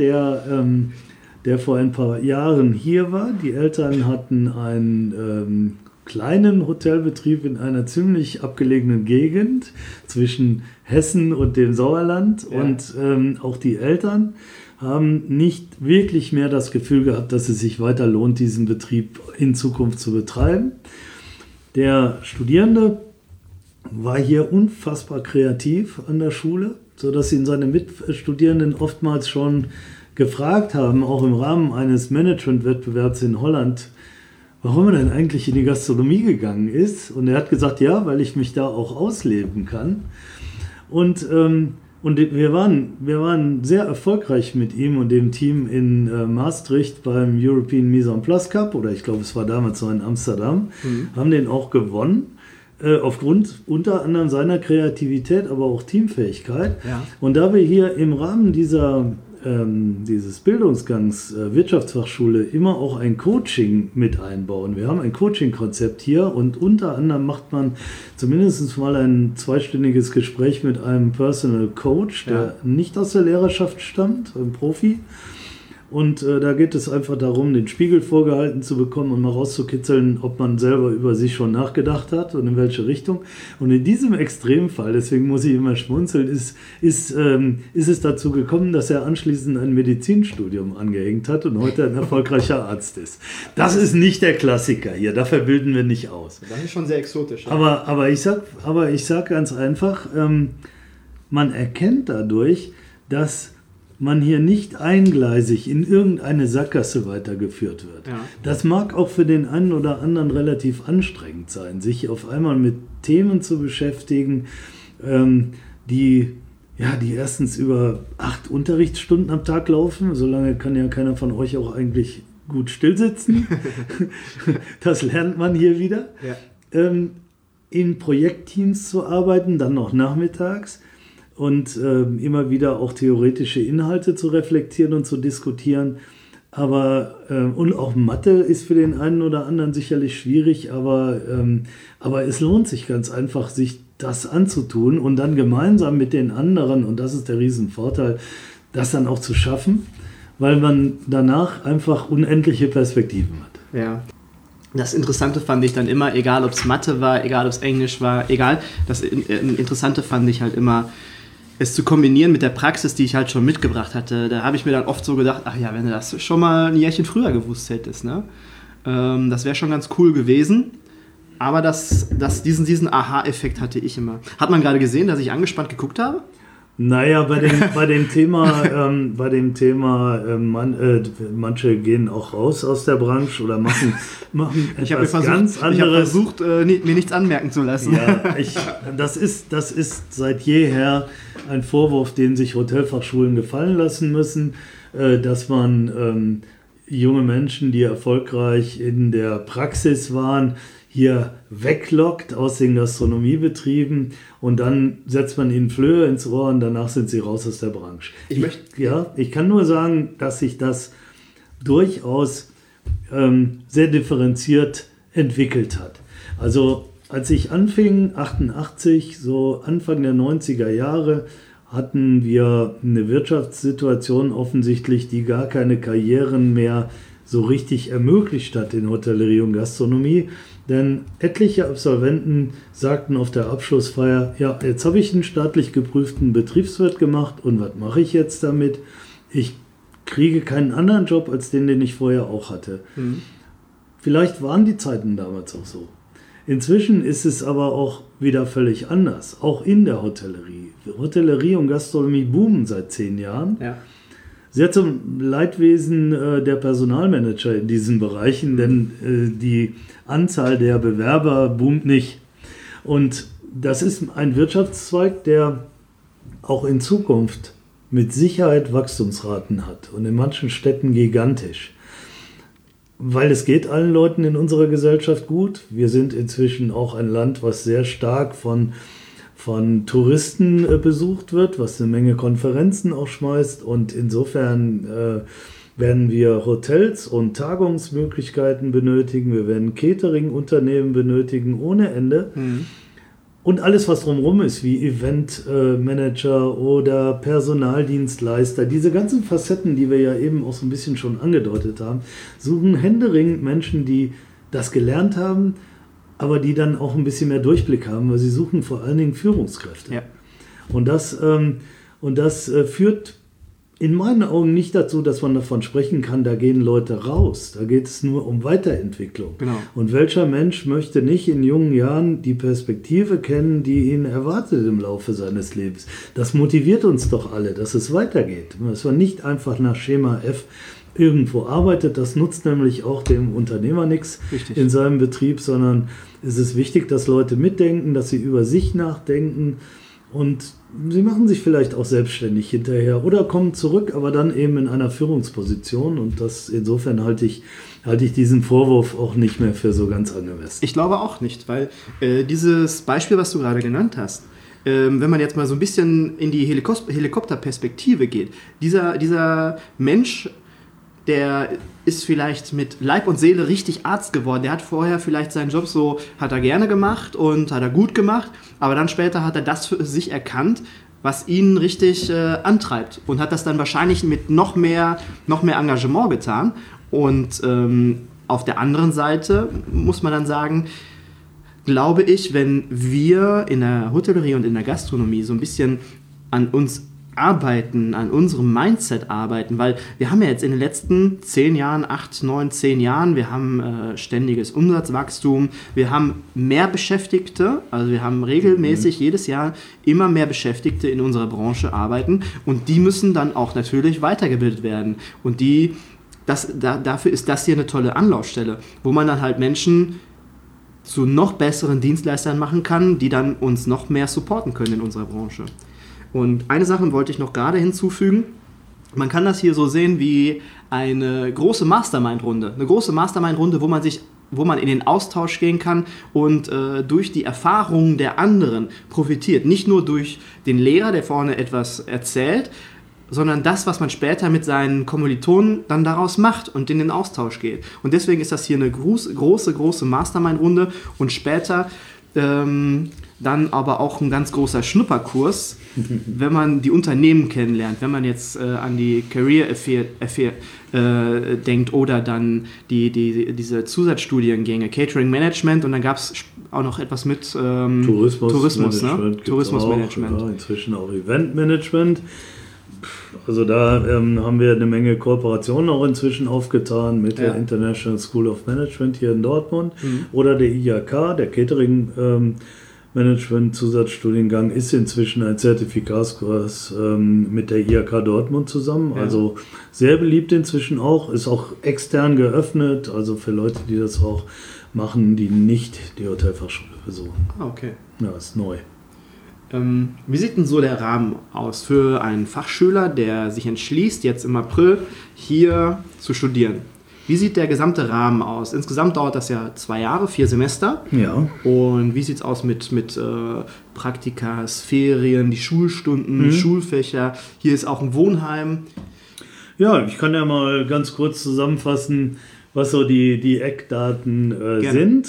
[SPEAKER 2] der vor ein paar Jahren hier war. Die Eltern hatten einen kleinen Hotelbetrieb in einer ziemlich abgelegenen Gegend zwischen Hessen und dem Sauerland. Ja. Und auch die Eltern haben nicht wirklich mehr das Gefühl gehabt, dass es sich weiter lohnt, diesen Betrieb in Zukunft zu betreiben. Der Studierende war hier unfassbar kreativ an der Schule, sodass ihn seine Mitstudierenden oftmals schon gefragt haben, auch im Rahmen eines Management-Wettbewerbs in Holland, warum er denn eigentlich in die Gastronomie gegangen ist. Und er hat gesagt, ja, weil ich mich da auch ausleben kann. Und wir waren sehr erfolgreich mit ihm und dem Team in Maastricht beim European Mise en Place Cup, oder ich glaube, es war damals so in Amsterdam, haben den auch gewonnen, aufgrund unter anderem seiner Kreativität, aber auch Teamfähigkeit. Ja. Und da wir hier im Rahmen dieses Bildungsgangs Wirtschaftsfachschule immer auch ein Coaching mit einbauen. Wir haben ein Coaching-Konzept hier und unter anderem macht man zumindest mal ein 2-stündiges Gespräch mit einem Personal Coach, der nicht aus der Lehrerschaft stammt, ein Profi. Und da geht es einfach darum, den Spiegel vorgehalten zu bekommen und mal rauszukitzeln, ob man selber über sich schon nachgedacht hat und in welche Richtung. Und in diesem Extremfall, deswegen muss ich immer schmunzeln, ist es dazu gekommen, dass er anschließend ein Medizinstudium angehängt hat und heute ein erfolgreicher Arzt ist. Das ist nicht der Klassiker hier, dafür bilden wir nicht aus.
[SPEAKER 1] Das ist schon sehr exotisch. Ja.
[SPEAKER 2] Aber ich sag ganz einfach, man erkennt dadurch, dass man hier nicht eingleisig in irgendeine Sackgasse weitergeführt wird. Ja. Das mag auch für den einen oder anderen relativ anstrengend sein, sich auf einmal mit Themen zu beschäftigen, die erstens über 8 Unterrichtsstunden am Tag laufen. So lange kann ja keiner von euch auch eigentlich gut stillsitzen. Das lernt man hier wieder. Ja. In Projektteams zu arbeiten, dann noch nachmittags. Und immer wieder auch theoretische Inhalte zu reflektieren und zu diskutieren. Und auch Mathe ist für den einen oder anderen sicherlich schwierig, aber es lohnt sich ganz einfach, sich das anzutun und dann gemeinsam mit den anderen, und das ist der Riesenvorteil, das dann auch zu schaffen, weil man danach einfach unendliche Perspektiven hat.
[SPEAKER 1] Ja. Das Interessante fand ich dann immer, egal ob es Mathe war, egal ob es Englisch war, egal, das Interessante fand ich halt immer, es zu kombinieren mit der Praxis, die ich halt schon mitgebracht hatte. Da habe ich mir dann oft so gedacht, ach ja, wenn du das schon mal ein Jährchen früher gewusst hättest, ne? Das wäre schon ganz cool gewesen. Aber diesen Aha-Effekt hatte ich immer. Hat man gerade gesehen, dass ich angespannt geguckt habe?
[SPEAKER 2] Naja, bei dem Thema, manche gehen auch raus aus der Branche oder machen etwas ganz anderes.
[SPEAKER 1] Ich habe versucht, mir nichts anmerken zu lassen.
[SPEAKER 2] Ja, das ist seit jeher ein Vorwurf, den sich Hotelfachschulen gefallen lassen müssen, dass man junge Menschen, die erfolgreich in der Praxis waren, hier weglockt aus den Gastronomiebetrieben und dann setzt man ihnen Flöhe ins Ohr und danach sind sie raus aus der Branche. Ich kann nur sagen, dass sich das durchaus sehr differenziert entwickelt hat. Also als ich anfing, 88, so Anfang der 90er Jahre, hatten wir eine Wirtschaftssituation offensichtlich, die gar keine Karrieren mehr so richtig ermöglicht hat in Hotellerie und Gastronomie. Denn etliche Absolventen sagten auf der Abschlussfeier, ja, jetzt habe ich einen staatlich geprüften Betriebswirt gemacht und was mache ich jetzt damit? Ich kriege keinen anderen Job als den ich vorher auch hatte. Mhm. Vielleicht waren die Zeiten damals auch so. Inzwischen ist es aber auch wieder völlig anders, auch in der Hotellerie. Hotellerie und Gastronomie boomen seit 10 Jahren. Ja. Sehr zum Leidwesen der Personalmanager in diesen Bereichen, denn die Anzahl der Bewerber boomt nicht. Und das ist ein Wirtschaftszweig, der auch in Zukunft mit Sicherheit Wachstumsraten hat und in manchen Städten gigantisch. Weil es geht allen Leuten in unserer Gesellschaft gut. Wir sind inzwischen auch ein Land, was sehr stark von Touristen besucht wird, was eine Menge Konferenzen auch schmeißt. Und insofern werden wir Hotels und Tagungsmöglichkeiten benötigen, wir werden Catering-Unternehmen benötigen ohne Ende. Und alles, was drumherum ist, wie Eventmanager oder Personaldienstleister, diese ganzen Facetten, die wir ja eben auch so ein bisschen schon angedeutet haben, suchen händeringend Menschen, die das gelernt haben, aber die dann auch ein bisschen mehr Durchblick haben, weil sie suchen vor allen Dingen Führungskräfte.
[SPEAKER 1] Ja.
[SPEAKER 2] Und das führt in meinen Augen nicht dazu, dass man davon sprechen kann, da gehen Leute raus. Da geht es nur um Weiterentwicklung.
[SPEAKER 1] Genau.
[SPEAKER 2] Und welcher Mensch möchte nicht in jungen Jahren die Perspektive kennen, die ihn erwartet im Laufe seines Lebens? Das motiviert uns doch alle, dass es weitergeht. Dass man nicht einfach nach Schema F irgendwo arbeitet. Das nutzt nämlich auch dem Unternehmer nichts in seinem Betrieb, sondern es ist wichtig, dass Leute mitdenken, dass sie über sich nachdenken. Und sie machen sich vielleicht auch selbstständig hinterher oder kommen zurück, aber dann eben in einer Führungsposition. Und insofern halte ich diesen Vorwurf auch nicht mehr für so ganz angemessen.
[SPEAKER 1] Ich glaube auch nicht, weil dieses Beispiel, was du gerade genannt hast, wenn man jetzt mal so ein bisschen in die Helikopterperspektive geht, dieser Mensch, der ist vielleicht mit Leib und Seele richtig Arzt geworden. Der hat vorher vielleicht seinen Job hat er gerne gemacht und hat er gut gemacht, aber dann später hat er das für sich erkannt, was ihn richtig antreibt und hat das dann wahrscheinlich mit noch mehr Engagement getan. Und auf der anderen Seite muss man dann sagen, glaube ich, wenn wir in der Hotellerie und in der Gastronomie so ein bisschen an uns arbeiten, an unserem Mindset arbeiten, weil wir haben ja jetzt in den letzten 10 Jahren, 8, 9, 10 Jahren, wir haben ständiges Umsatzwachstum, wir haben mehr Beschäftigte, also wir haben regelmäßig jedes Jahr immer mehr Beschäftigte in unserer Branche arbeiten und die müssen dann auch natürlich weitergebildet werden und dafür ist das hier eine tolle Anlaufstelle, wo man dann halt Menschen zu noch besseren Dienstleistern machen kann, die dann uns noch mehr supporten können in unserer Branche. Und eine Sache wollte ich noch gerade hinzufügen. Man kann das hier so sehen wie eine große Mastermind-Runde. Eine große Mastermind-Runde, wo man in den Austausch gehen kann und durch die Erfahrungen der anderen profitiert. Nicht nur durch den Lehrer, der vorne etwas erzählt, sondern das, was man später mit seinen Kommilitonen dann daraus macht und in den Austausch geht. Und deswegen ist das hier eine große Mastermind-Runde und später dann aber auch ein ganz großer Schnupperkurs, wenn man die Unternehmen kennenlernt, wenn man jetzt an die Career Affair denkt oder dann diese Zusatzstudiengänge, Catering Management und dann gab es auch noch etwas mit Tourismusmanagement. Tourismusmanagement.
[SPEAKER 2] Ja, inzwischen auch Eventmanagement. Also da haben wir eine Menge Kooperationen auch inzwischen aufgetan mit der International School of Management hier in Dortmund oder der IHK, der Catering Management-Zusatzstudiengang ist inzwischen ein Zertifikatskurs mit der IHK Dortmund zusammen. Ja. Also sehr beliebt inzwischen auch, ist auch extern geöffnet, also für Leute, die das auch machen, die nicht die Hotelfachschule besuchen.
[SPEAKER 1] Ah, okay.
[SPEAKER 2] Ja, ist neu.
[SPEAKER 1] Wie sieht denn so der Rahmen aus für einen Fachschüler, der sich entschließt, jetzt im April hier zu studieren? Wie sieht der gesamte Rahmen aus? Insgesamt dauert das ja 2 Jahre, 4 Semester.
[SPEAKER 2] Ja.
[SPEAKER 1] Und wie sieht es aus mit Praktikas, Ferien, die Schulstunden, Schulfächer? Hier ist auch ein Wohnheim.
[SPEAKER 2] Ja, ich kann ja mal ganz kurz zusammenfassen, was so die Eckdaten sind.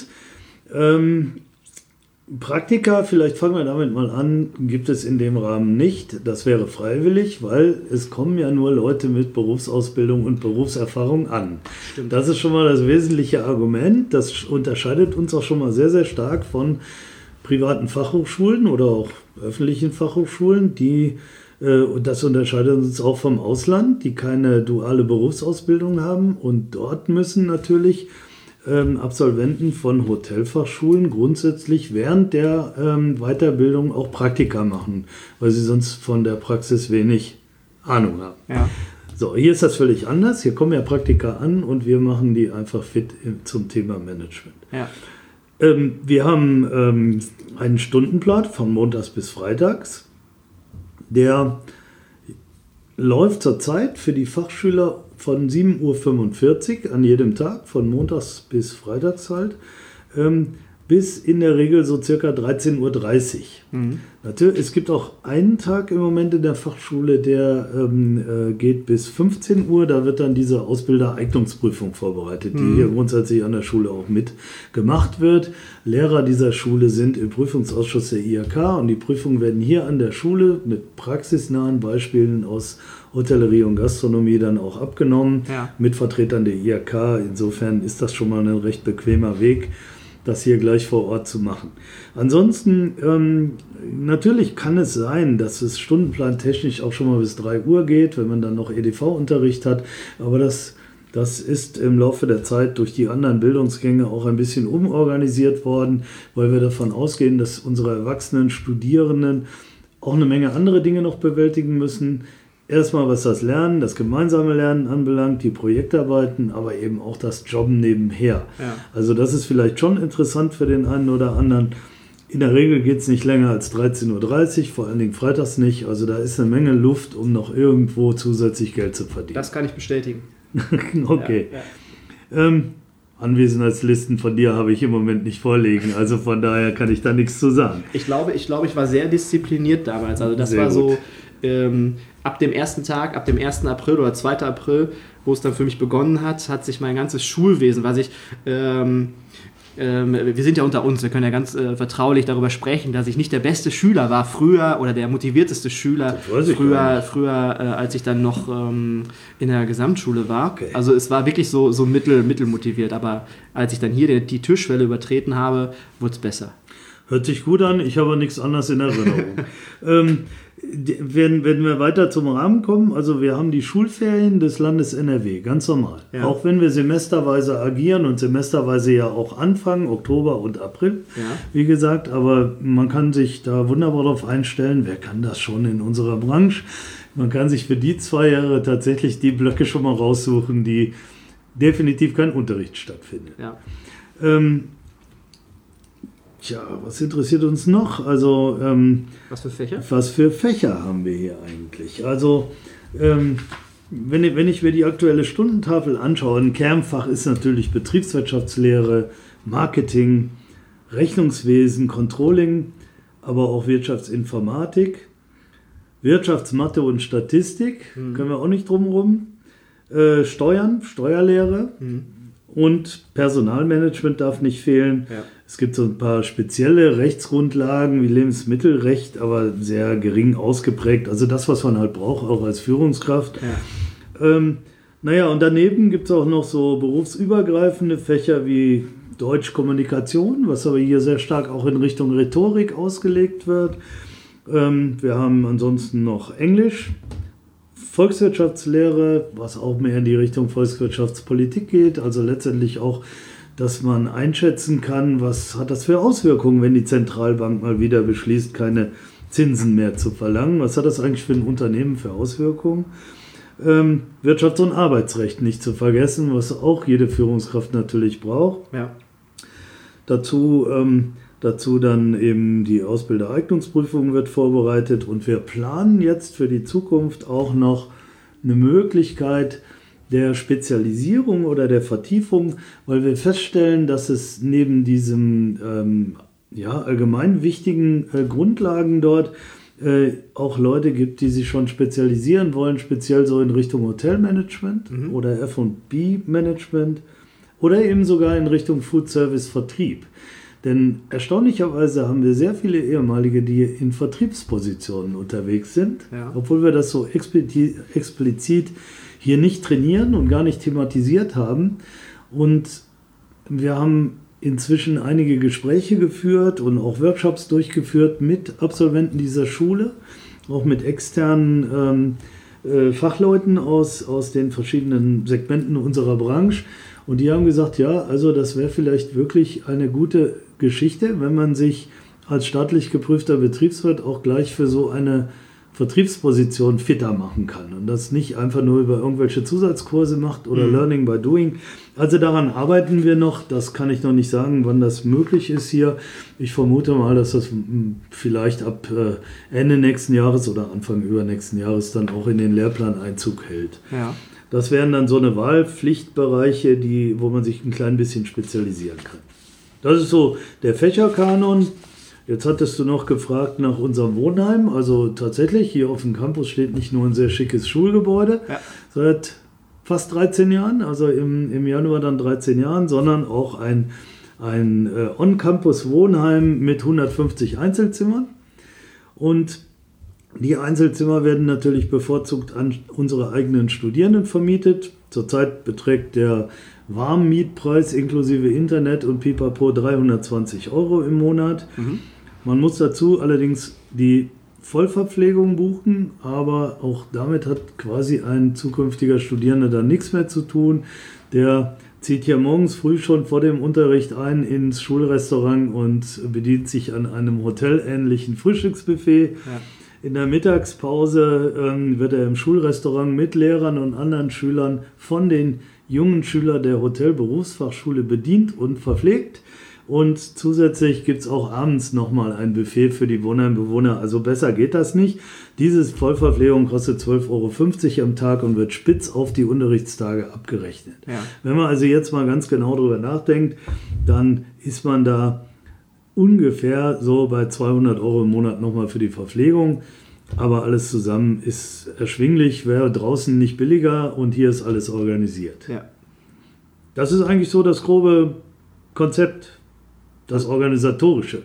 [SPEAKER 2] Praktika, vielleicht fangen wir damit mal an, gibt es in dem Rahmen nicht. Das wäre freiwillig, weil es kommen ja nur Leute mit Berufsausbildung und Berufserfahrung an.
[SPEAKER 1] Stimmt.
[SPEAKER 2] Das ist schon mal das wesentliche Argument. Das unterscheidet uns auch schon mal sehr, sehr stark von privaten Fachhochschulen oder auch öffentlichen Fachhochschulen, das unterscheidet uns auch vom Ausland, die keine duale Berufsausbildung haben. Und dort müssen natürlich Absolventen von Hotelfachschulen grundsätzlich während der Weiterbildung auch Praktika machen, weil sie sonst von der Praxis wenig Ahnung haben. Ja. So, hier ist das völlig anders. Hier kommen ja Praktika an und wir machen die einfach fit zum Thema Management.
[SPEAKER 1] Ja.
[SPEAKER 2] Wir haben einen Stundenplan von montags bis freitags. Der läuft zurzeit für die Fachschüler von 7.45 Uhr an jedem Tag, von montags bis freitags halt, bis in der Regel so circa 13:30 Uhr. Natürlich, es gibt auch einen Tag im Moment in der Fachschule, der geht bis 15 Uhr. Da wird dann diese Ausbildereignungsprüfung vorbereitet, die hier grundsätzlich an der Schule auch mit gemacht wird. Lehrer dieser Schule sind im Prüfungsausschuss der IHK und die Prüfungen werden hier an der Schule mit praxisnahen Beispielen aus Hotellerie und Gastronomie dann auch abgenommen, mit Vertretern der IHK. Insofern ist das schon mal ein recht bequemer Weg, das hier gleich vor Ort zu machen. Ansonsten, natürlich kann es sein, dass es stundenplantechnisch auch schon mal bis 3 Uhr geht, wenn man dann noch EDV-Unterricht hat, aber das ist im Laufe der Zeit durch die anderen Bildungsgänge auch ein bisschen umorganisiert worden, weil wir davon ausgehen, dass unsere erwachsenen Studierenden auch eine Menge andere Dinge noch bewältigen müssen. Erstmal, was das Lernen, das gemeinsame Lernen anbelangt, die Projektarbeiten, aber eben auch das Jobben nebenher. Ja. Also das ist vielleicht schon interessant für den einen oder anderen. In der Regel geht es nicht länger als 13:30 Uhr, vor allen Dingen freitags nicht. Also da ist eine Menge Luft, um noch irgendwo zusätzlich Geld zu verdienen.
[SPEAKER 1] Das kann ich bestätigen.
[SPEAKER 2] Okay. Ja. Anwesenheitslisten von dir habe ich im Moment nicht vorliegen, also von daher kann ich da nichts zu sagen.
[SPEAKER 1] Ich glaube, ich war sehr diszipliniert damals. Also das sehr war gut. So ab dem ersten Tag, ab dem 1. April oder 2. April, wo es dann für mich begonnen hat sich mein ganzes Schulwesen, was ich wir sind ja unter uns, wir können ja ganz vertraulich darüber sprechen, dass ich nicht der beste Schüler war früher oder der motivierteste Schüler früher als ich dann noch in der Gesamtschule war. Okay. Also es war wirklich so mittelmotiviert, aber als ich dann hier die Türschwelle übertreten habe, wurde es besser.
[SPEAKER 2] Hört sich gut an, ich habe nichts anderes in Erinnerung. Wenn wir weiter zum Rahmen kommen, also wir haben die Schulferien des Landes NRW, ganz normal. Ja. Auch wenn wir semesterweise agieren und semesterweise ja auch anfangen, Oktober und April, wie gesagt, aber man kann sich da wunderbar darauf einstellen, wer kann das schon in unserer Branche? Man kann sich für die 2 Jahre tatsächlich die Blöcke schon mal raussuchen, die definitiv kein Unterricht stattfindet. Ja. Was interessiert uns noch? Also,
[SPEAKER 1] was für Fächer?
[SPEAKER 2] Was für Fächer haben wir hier eigentlich? Also, wenn ich mir die aktuelle Stundentafel anschaue, ein Kernfach ist natürlich Betriebswirtschaftslehre, Marketing, Rechnungswesen, Controlling, aber auch Wirtschaftsinformatik, Wirtschaftsmathe und Statistik, können wir auch nicht drum rum, Steuern, Steuerlehre und Personalmanagement darf nicht fehlen. Ja. Es gibt so ein paar spezielle Rechtsgrundlagen wie Lebensmittelrecht, aber sehr gering ausgeprägt. Also das, was man halt braucht, auch als Führungskraft. Ja. Und daneben gibt es auch noch so berufsübergreifende Fächer wie Deutsch-Kommunikation, was aber hier sehr stark auch in Richtung Rhetorik ausgelegt wird. Wir haben ansonsten noch Englisch, Volkswirtschaftslehre, was auch mehr in die Richtung Volkswirtschaftspolitik geht, also letztendlich auch, dass man einschätzen kann, was hat das für Auswirkungen, wenn die Zentralbank mal wieder beschließt, keine Zinsen mehr zu verlangen. Was hat das eigentlich für ein Unternehmen für Auswirkungen? Wirtschafts- und Arbeitsrecht nicht zu vergessen, was auch jede Führungskraft natürlich braucht. Ja. Dazu dann eben die Ausbildereignungsprüfung wird vorbereitet und wir planen jetzt für die Zukunft auch noch eine Möglichkeit der Spezialisierung oder der Vertiefung, weil wir feststellen, dass es neben diesem allgemein wichtigen Grundlagen dort auch Leute gibt, die sich schon spezialisieren wollen, speziell so in Richtung Hotelmanagement oder F&B-Management oder eben sogar in Richtung Food-Service-Vertrieb. Denn erstaunlicherweise haben wir sehr viele Ehemalige, die in Vertriebspositionen unterwegs sind, obwohl wir das so explizit hier nicht trainieren und gar nicht thematisiert haben. Und wir haben inzwischen einige Gespräche geführt und auch Workshops durchgeführt mit Absolventen dieser Schule, auch mit externen Fachleuten aus den verschiedenen Segmenten unserer Branche. Und die haben gesagt, ja, also das wäre vielleicht wirklich eine gute Geschichte, wenn man sich als staatlich geprüfter Betriebswirt auch gleich für so eine Vertriebsposition fitter machen kann und das nicht einfach nur über irgendwelche Zusatzkurse macht oder Learning by Doing. Also daran arbeiten wir noch. Das kann ich noch nicht sagen, wann das möglich ist hier. Ich vermute mal, dass das vielleicht ab Ende nächsten Jahres oder Anfang übernächsten Jahres dann auch in den Lehrplan Einzug hält. Ja. Das wären dann so eine Wahlpflichtbereiche, wo man sich ein klein bisschen spezialisieren kann. Das ist so der Fächerkanon. Jetzt hattest du noch gefragt nach unserem Wohnheim. Also tatsächlich, hier auf dem Campus steht nicht nur ein sehr schickes Schulgebäude seit fast 13 Jahren, also im Januar dann 13 Jahren, sondern auch ein On-Campus-Wohnheim mit 150 Einzelzimmern. Und die Einzelzimmer werden natürlich bevorzugt an unsere eigenen Studierenden vermietet. Zurzeit beträgt der Warmmietpreis inklusive Internet und Pipapo 320 € im Monat. Man muss dazu allerdings die Vollverpflegung buchen, aber auch damit hat quasi ein zukünftiger Studierender dann nichts mehr zu tun. Der zieht hier morgens früh schon vor dem Unterricht ein ins Schulrestaurant und bedient sich an einem hotelähnlichen Frühstücksbuffet. Ja. In der Mittagspause wird er im Schulrestaurant mit Lehrern und anderen Schülern von den jungen Schülern der Hotelberufsfachschule bedient und verpflegt. Und zusätzlich gibt es auch abends nochmal ein Buffet für die Wohnheimbewohner. Also besser geht das nicht. Diese Vollverpflegung kostet 12,50 € am Tag und wird spitz auf die Unterrichtstage abgerechnet. Ja. Wenn man also jetzt mal ganz genau darüber nachdenkt, dann ist man da ungefähr so bei 200 € im Monat nochmal für die Verpflegung. Aber alles zusammen ist erschwinglich, wäre draußen nicht billiger und hier ist alles organisiert. Ja. Das ist eigentlich so das grobe Konzept. Das Organisatorische.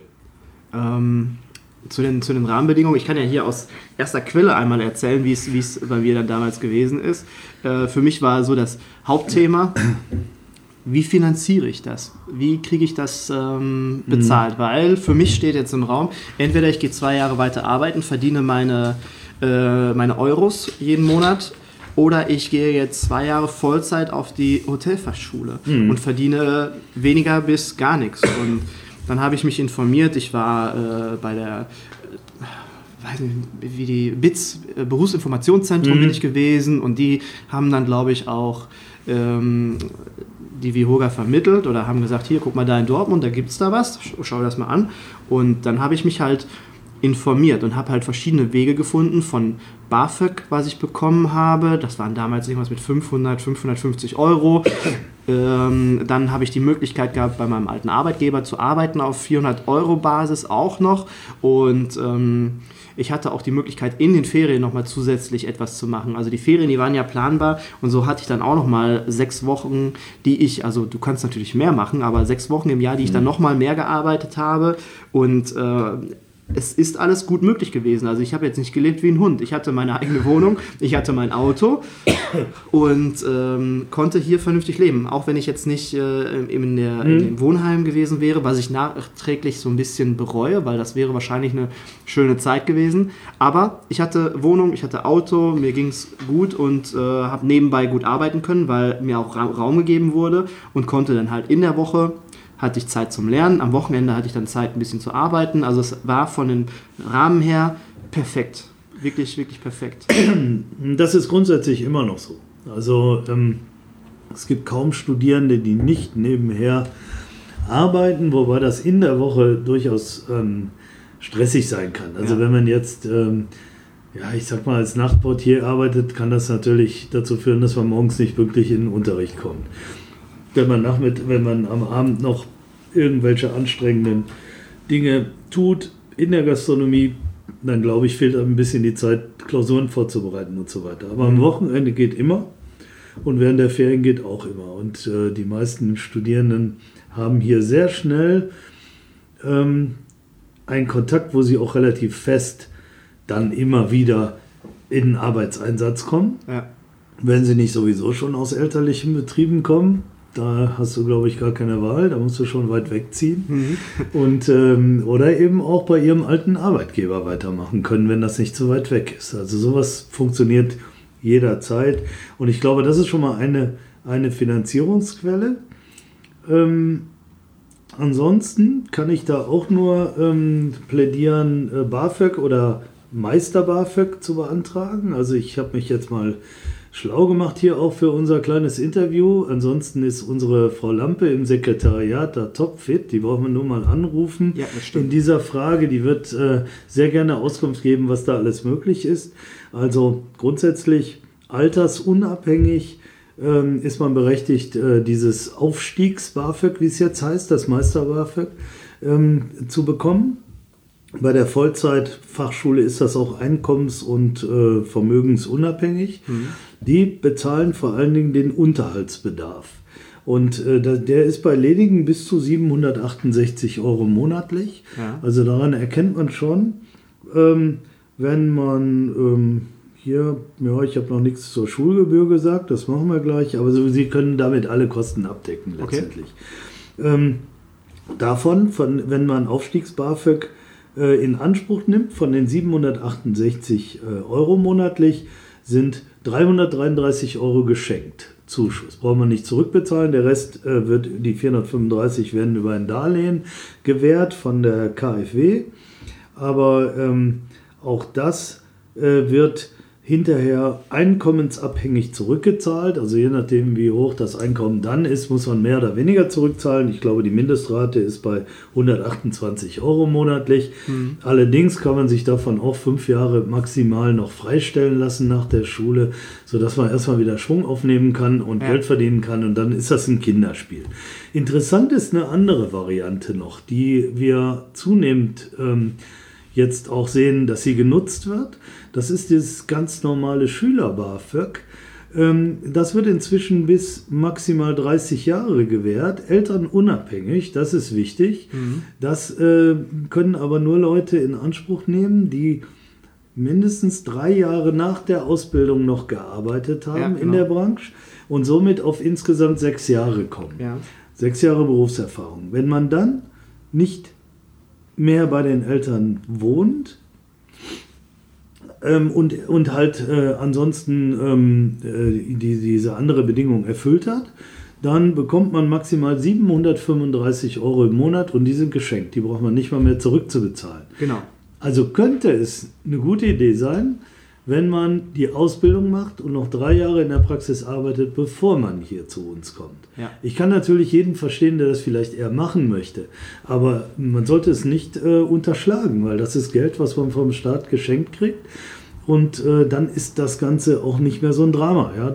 [SPEAKER 1] Zu den Rahmenbedingungen. Ich kann ja hier aus erster Quelle einmal erzählen, wie es bei mir dann damals gewesen ist. Für mich war so das Hauptthema, wie finanziere ich das? Wie kriege ich das bezahlt? Weil für mich steht jetzt im Raum, entweder ich gehe 2 Jahre weiter arbeiten, verdiene meine Euros jeden Monat, oder ich gehe jetzt 2 Jahre Vollzeit auf die Hotelfachschule und verdiene weniger bis gar nichts. Und dann habe ich mich informiert. Ich war bei der, weiß nicht, wie die BITS, Berufsinformationszentrum bin ich gewesen. Und die haben dann, glaube ich, auch die Vihoga vermittelt oder haben gesagt, hier, guck mal da in Dortmund, da gibt es da was. Schau dir das mal an. Und dann habe ich mich halt informiert und habe halt verschiedene Wege gefunden von BAföG, was ich bekommen habe. Das waren damals irgendwas mit 550 €. Dann habe ich die Möglichkeit gehabt, bei meinem alten Arbeitgeber zu arbeiten auf 400 € Basis auch noch. Und ich hatte auch die Möglichkeit, in den Ferien nochmal zusätzlich etwas zu machen. Also die Ferien, die waren ja planbar und so hatte ich dann auch nochmal 6 Wochen, also du kannst natürlich mehr machen, aber 6 Wochen im Jahr, die ich dann nochmal mehr gearbeitet habe. Und es ist alles gut möglich gewesen. Also ich habe jetzt nicht gelebt wie ein Hund. Ich hatte meine eigene Wohnung, ich hatte mein Auto und konnte hier vernünftig leben. Auch wenn ich jetzt nicht in dem Wohnheim gewesen wäre, was ich nachträglich so ein bisschen bereue, weil das wäre wahrscheinlich eine schöne Zeit gewesen. Aber ich hatte Wohnung, ich hatte Auto, mir ging es gut und habe nebenbei gut arbeiten können, weil mir auch Raum gegeben wurde und konnte dann halt in der Woche hatte ich Zeit zum Lernen, am Wochenende hatte ich dann Zeit, ein bisschen zu arbeiten. Also es war von den Rahmen her perfekt. Wirklich, wirklich perfekt.
[SPEAKER 2] Das ist grundsätzlich immer noch so. Also es gibt kaum Studierende, die nicht nebenher arbeiten, wobei das in der Woche durchaus stressig sein kann. Also wenn man jetzt, ich sag mal, als Nachtportier arbeitet, kann das natürlich dazu führen, dass man morgens nicht wirklich in den Unterricht kommt. Wenn man am Abend noch irgendwelche anstrengenden Dinge tut in der Gastronomie, dann glaube ich, fehlt einem ein bisschen die Zeit, Klausuren vorzubereiten und so weiter. Aber am Wochenende geht immer und während der Ferien geht auch immer. Und die meisten Studierenden haben hier sehr schnell einen Kontakt, wo sie auch relativ fest dann immer wieder in den Arbeitseinsatz kommen. Ja. Wenn sie nicht sowieso schon aus elterlichen Betrieben kommen. Da hast du, glaube ich, gar keine Wahl. Da musst du schon weit wegziehen. Und, oder eben auch bei ihrem alten Arbeitgeber weitermachen können, wenn das nicht so weit weg ist. Also sowas funktioniert jederzeit. Und ich glaube, das ist schon mal eine Finanzierungsquelle. Ansonsten kann ich da auch nur plädieren, BAföG oder Meister-BAföG zu beantragen. Also ich habe mich jetzt mal schlau gemacht hier auch für unser kleines Interview. Ansonsten ist unsere Frau Lampe im Sekretariat da topfit. Die brauchen wir nur mal anrufen. Ja, das stimmt. In dieser Frage, die wird sehr gerne Auskunft geben, was da alles möglich ist. Also grundsätzlich altersunabhängig ist man berechtigt, dieses Aufstiegs-BAföG, wie es jetzt heißt, das Meister-BAföG, zu bekommen. Bei der Vollzeit-Fachschule ist das auch einkommens- und vermögensunabhängig. Die bezahlen vor allen Dingen den Unterhaltsbedarf. Und der ist bei ledigen bis zu 768 Euro monatlich. Ja. Also daran erkennt man schon, wenn man hier, ja, ich habe noch nichts zur Schulgebühr gesagt, das machen wir gleich, aber Sie können damit alle Kosten abdecken letztendlich. Okay. Wenn man Aufstiegs-BAföG in Anspruch nimmt, von den 768 Euro monatlich, sind 333 Euro geschenkt. Zuschuss. Braucht man nicht zurückbezahlen, der Rest die 435 werden über ein Darlehen gewährt von der KfW, aber auch das wird hinterher einkommensabhängig zurückgezahlt, also je nachdem wie hoch das Einkommen dann ist, muss man mehr oder weniger zurückzahlen. Ich glaube, die Mindestrate ist bei 128 Euro monatlich. Allerdings kann man sich davon auch 5 Jahre maximal noch freistellen lassen nach der Schule, sodass man erstmal wieder Schwung aufnehmen kann und Geld verdienen kann, und dann ist das ein Kinderspiel. Interessant ist eine andere Variante noch, die wir zunehmend jetzt auch sehen, dass sie genutzt wird. Das ist dieses ganz normale Schüler-BAföG. Das wird inzwischen bis maximal 30 Jahre gewährt, elternunabhängig, das ist wichtig. Das können aber nur Leute in Anspruch nehmen, die mindestens 3 Jahre nach der Ausbildung noch gearbeitet haben in der Branche und somit auf insgesamt 6 Jahre kommen. 6 Jahre Berufserfahrung. Wenn man dann nicht mehr bei den Eltern wohnt und halt ansonsten diese andere Bedingung erfüllt hat, dann bekommt man maximal 735 Euro im Monat und die sind geschenkt. Die braucht man nicht mal mehr zurückzubezahlen.
[SPEAKER 1] Genau.
[SPEAKER 2] Also könnte es eine gute Idee sein, wenn man die Ausbildung macht und noch 3 Jahre in der Praxis arbeitet, bevor man hier zu uns kommt. Ja. Ich kann natürlich jeden verstehen, der das vielleicht eher machen möchte, aber man sollte es nicht unterschlagen, weil das ist Geld, was man vom Staat geschenkt kriegt. Und dann ist das Ganze auch nicht mehr so ein Drama. Ja?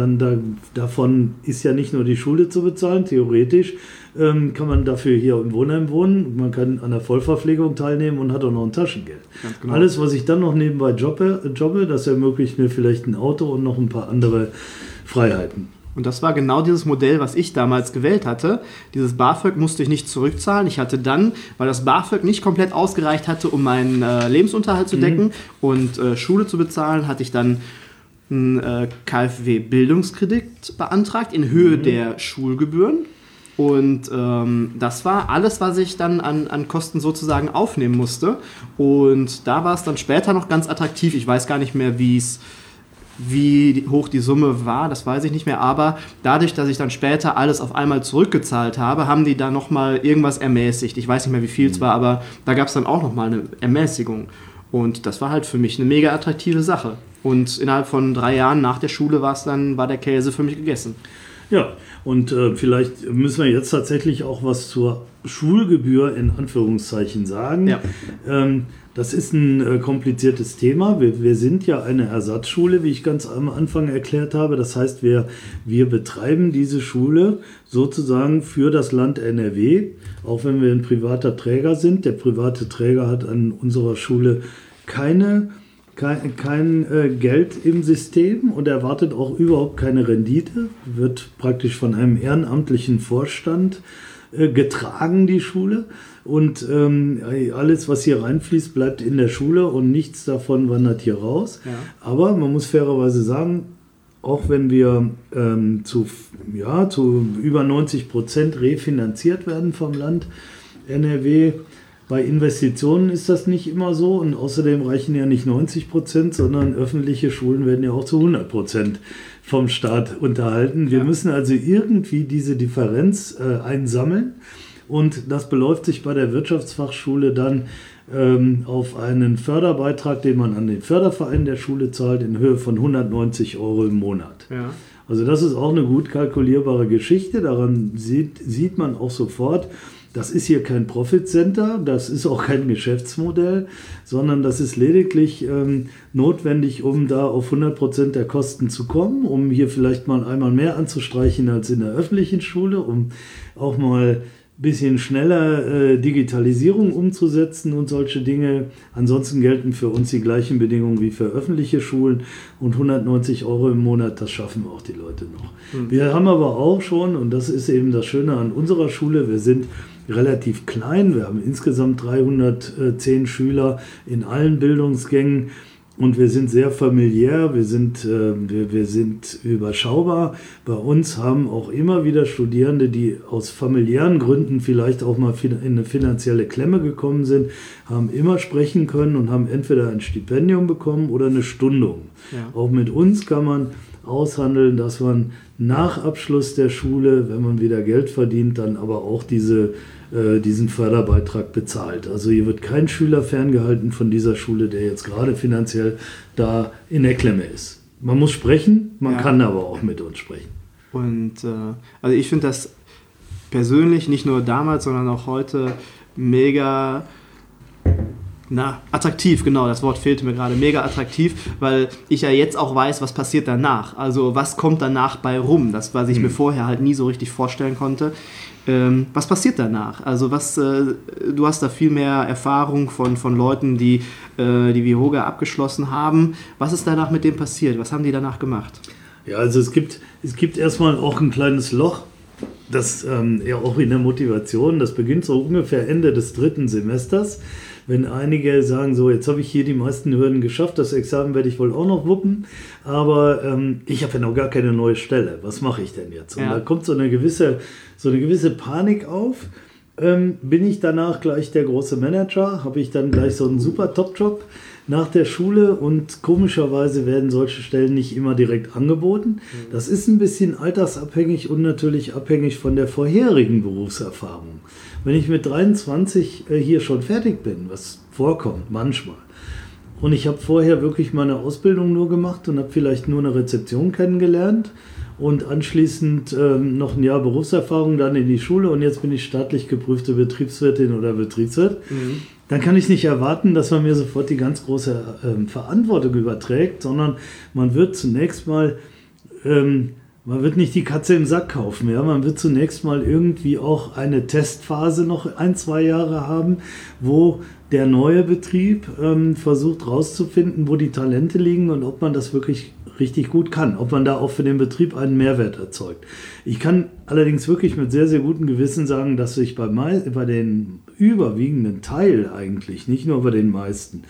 [SPEAKER 2] Davon ist ja nicht nur die Schule zu bezahlen, theoretisch kann man dafür hier im Wohnheim wohnen, man kann an der Vollverpflegung teilnehmen und hat auch noch ein Taschengeld. Genau. Alles, was ich dann noch nebenbei jobbe, das ermöglicht mir vielleicht ein Auto und noch ein paar andere Freiheiten.
[SPEAKER 1] Und das war genau dieses Modell, was ich damals gewählt hatte. Dieses BAföG musste ich nicht zurückzahlen. Ich hatte dann, weil das BAföG nicht komplett ausgereicht hatte, um meinen Lebensunterhalt zu decken und Schule zu bezahlen, hatte ich dann einen KfW-Bildungskredit beantragt in Höhe der Schulgebühren. Und das war alles, was ich dann an Kosten sozusagen aufnehmen musste. Und da war es dann später noch ganz attraktiv. Ich weiß gar nicht mehr, wie hoch die Summe war, das weiß ich nicht mehr, aber dadurch, dass ich dann später alles auf einmal zurückgezahlt habe, haben die da nochmal irgendwas ermäßigt. Ich weiß nicht mehr, wie viel es war, aber da gab es dann auch nochmal eine Ermäßigung. Und das war halt für mich eine mega attraktive Sache. Und innerhalb von 3 Jahren nach der Schule war der Käse für mich gegessen.
[SPEAKER 2] Ja, und vielleicht müssen wir jetzt tatsächlich auch was zur Schulgebühr in Anführungszeichen sagen. Ja. Das ist ein kompliziertes Thema. Wir sind ja eine Ersatzschule, wie ich ganz am Anfang erklärt habe. Das heißt, wir betreiben diese Schule sozusagen für das Land NRW, auch wenn wir ein privater Träger sind. Der private Träger hat an unserer Schule kein Geld im System und erwartet auch überhaupt keine Rendite. Wird praktisch von einem ehrenamtlichen Vorstand getragen, die Schule. Und alles, was hier reinfließt, bleibt in der Schule und nichts davon wandert hier raus. Ja. Aber man muss fairerweise sagen, auch wenn wir zu über 90% refinanziert werden vom Land NRW, bei Investitionen ist das nicht immer so und außerdem reichen ja nicht 90%, sondern öffentliche Schulen werden ja auch zu 100% vom Staat unterhalten. Wir müssen also irgendwie diese Differenz einsammeln und das beläuft sich bei der Wirtschaftsfachschule dann auf einen Förderbeitrag, den man an den Förderverein der Schule zahlt, in Höhe von 190 Euro im Monat. Ja. Also das ist auch eine gut kalkulierbare Geschichte, daran sieht man auch sofort, das ist hier kein Profit Center, das ist auch kein Geschäftsmodell, sondern das ist lediglich notwendig, um da auf 100% der Kosten zu kommen, um hier vielleicht mal einmal mehr anzustreichen als in der öffentlichen Schule, um auch mal ein bisschen schneller Digitalisierung umzusetzen und solche Dinge. Ansonsten gelten für uns die gleichen Bedingungen wie für öffentliche Schulen und 190 € im Monat, das schaffen auch die Leute noch. Wir haben aber auch schon, und das ist eben das Schöne an unserer Schule, wir sind relativ klein, wir haben insgesamt 310 Schüler in allen Bildungsgängen. Und wir sind sehr familiär, wir sind überschaubar. Bei uns haben auch immer wieder Studierende, die aus familiären Gründen vielleicht auch mal in eine finanzielle Klemme gekommen sind, haben immer sprechen können und haben entweder ein Stipendium bekommen oder eine Stundung. Ja. Auch mit uns kann man aushandeln, dass man nach Abschluss der Schule, wenn man wieder Geld verdient, dann aber auch diesen Förderbeitrag bezahlt. Also hier wird kein Schüler ferngehalten von dieser Schule, der jetzt gerade finanziell da in der Klemme ist. Man muss sprechen, man kann aber auch mit uns sprechen.
[SPEAKER 1] Und also ich finde das persönlich nicht nur damals, sondern auch heute mega attraktiv, genau, das Wort fehlte mir gerade, mega attraktiv, weil ich ja jetzt auch weiß, was passiert danach. Also was kommt danach bei rum, das, was ich mir vorher halt nie so richtig vorstellen konnte. Was passiert danach? Also du hast da viel mehr Erfahrung von Leuten, die WIHOGA abgeschlossen haben. Was ist danach mit dem passiert? Was haben die danach gemacht?
[SPEAKER 2] Ja, also es gibt erstmal auch ein kleines Loch, das ja auch in der Motivation, das beginnt so ungefähr Ende des 3. Semesters. Wenn einige sagen, so jetzt habe ich hier die meisten Hürden geschafft, das Examen werde ich wohl auch noch wuppen, aber ich habe ja noch gar keine neue Stelle, was mache ich denn jetzt? Und da kommt so eine gewisse Panik auf. Bin ich danach gleich der große Manager? Habe ich dann gleich so einen super Top-Job nach der Schule? Und komischerweise werden solche Stellen nicht immer direkt angeboten. Das ist ein bisschen altersabhängig und natürlich abhängig von der vorherigen Berufserfahrung. Wenn ich mit 23 hier schon fertig bin, was vorkommt manchmal, und ich habe vorher wirklich meine Ausbildung nur gemacht und habe vielleicht nur eine Rezeption kennengelernt und anschließend noch ein Jahr Berufserfahrung, dann in die Schule und jetzt bin ich staatlich geprüfte Betriebswirtin oder Betriebswirt, dann kann ich nicht erwarten, dass man mir sofort die ganz große Verantwortung überträgt, sondern man wird zunächst mal... Man wird nicht die Katze im Sack kaufen, ja? Man wird zunächst mal irgendwie auch eine Testphase noch 1-2 Jahre haben, wo der neue Betrieb versucht rauszufinden, wo die Talente liegen und ob man das wirklich richtig gut kann, ob man da auch für den Betrieb einen Mehrwert erzeugt. Ich kann allerdings wirklich mit sehr, sehr gutem Gewissen sagen, dass ich bei den überwiegenden Teil eigentlich, nicht nur bei den meisten,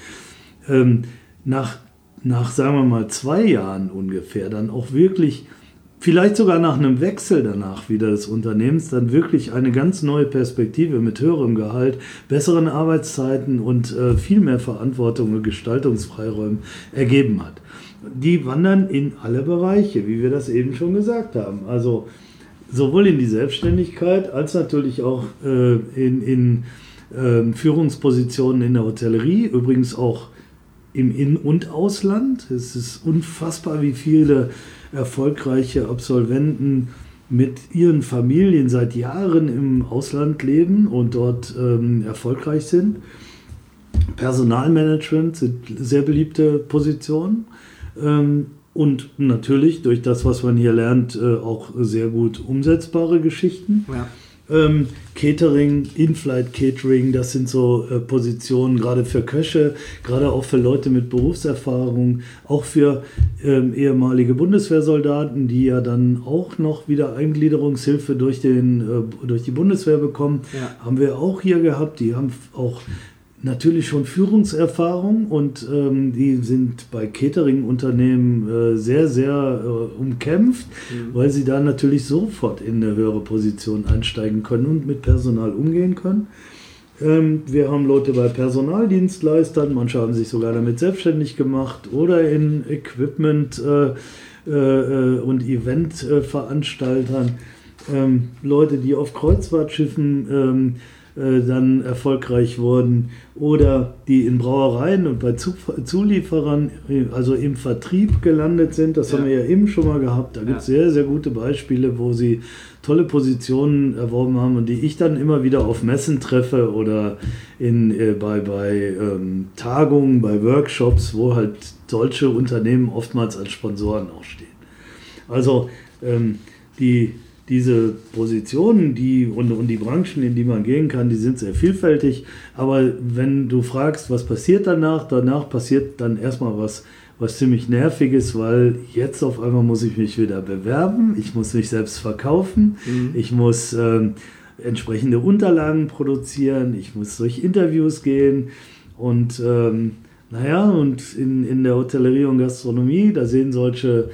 [SPEAKER 2] nach sagen wir mal 2 Jahren ungefähr, dann auch wirklich vielleicht sogar nach einem Wechsel danach wieder des Unternehmens dann wirklich eine ganz neue Perspektive mit höherem Gehalt, besseren Arbeitszeiten und viel mehr Verantwortung und Gestaltungsfreiräumen ergeben hat. Die wandern in alle Bereiche, wie wir das eben schon gesagt haben. Also sowohl in die Selbstständigkeit als natürlich auch in Führungspositionen in der Hotellerie, übrigens auch im In- und Ausland. Es ist unfassbar, wie viele erfolgreiche Absolventen mit ihren Familien seit Jahren im Ausland leben und dort erfolgreich sind. Personalmanagement sind sehr beliebte Positionen und natürlich durch das, was man hier lernt, auch sehr gut umsetzbare Geschichten. Ja. Catering, In-Flight Catering, das sind so Positionen, gerade für Köche, gerade auch für Leute mit Berufserfahrung, auch für ehemalige Bundeswehrsoldaten, die ja dann auch noch wieder Eingliederungshilfe durch die Bundeswehr bekommen, haben wir auch hier gehabt. Die haben auch natürlich schon Führungserfahrung und die sind bei Catering-Unternehmen sehr, sehr umkämpft, weil sie da natürlich sofort in eine höhere Position einsteigen können und mit Personal umgehen können. Wir haben Leute bei Personaldienstleistern, manche haben sich sogar damit selbstständig gemacht oder in Equipment- und Eventveranstaltern, Leute, die auf Kreuzfahrtschiffen dann erfolgreich wurden oder die in Brauereien und bei Zulieferern, also im Vertrieb gelandet sind. Das haben wir ja eben schon mal gehabt. Da gibt es sehr, sehr gute Beispiele, wo sie tolle Positionen erworben haben und die ich dann immer wieder auf Messen treffe oder bei Tagungen, bei Workshops, wo halt solche Unternehmen oftmals als Sponsoren auch stehen. Also diese Positionen und die Branchen, in die man gehen kann, die sind sehr vielfältig. Aber wenn du fragst, was passiert danach passiert dann erstmal was ziemlich Nerviges, weil jetzt auf einmal muss ich mich wieder bewerben, ich muss mich selbst verkaufen, ich muss entsprechende Unterlagen produzieren, ich muss durch Interviews gehen und und in der Hotellerie und Gastronomie, da sehen solche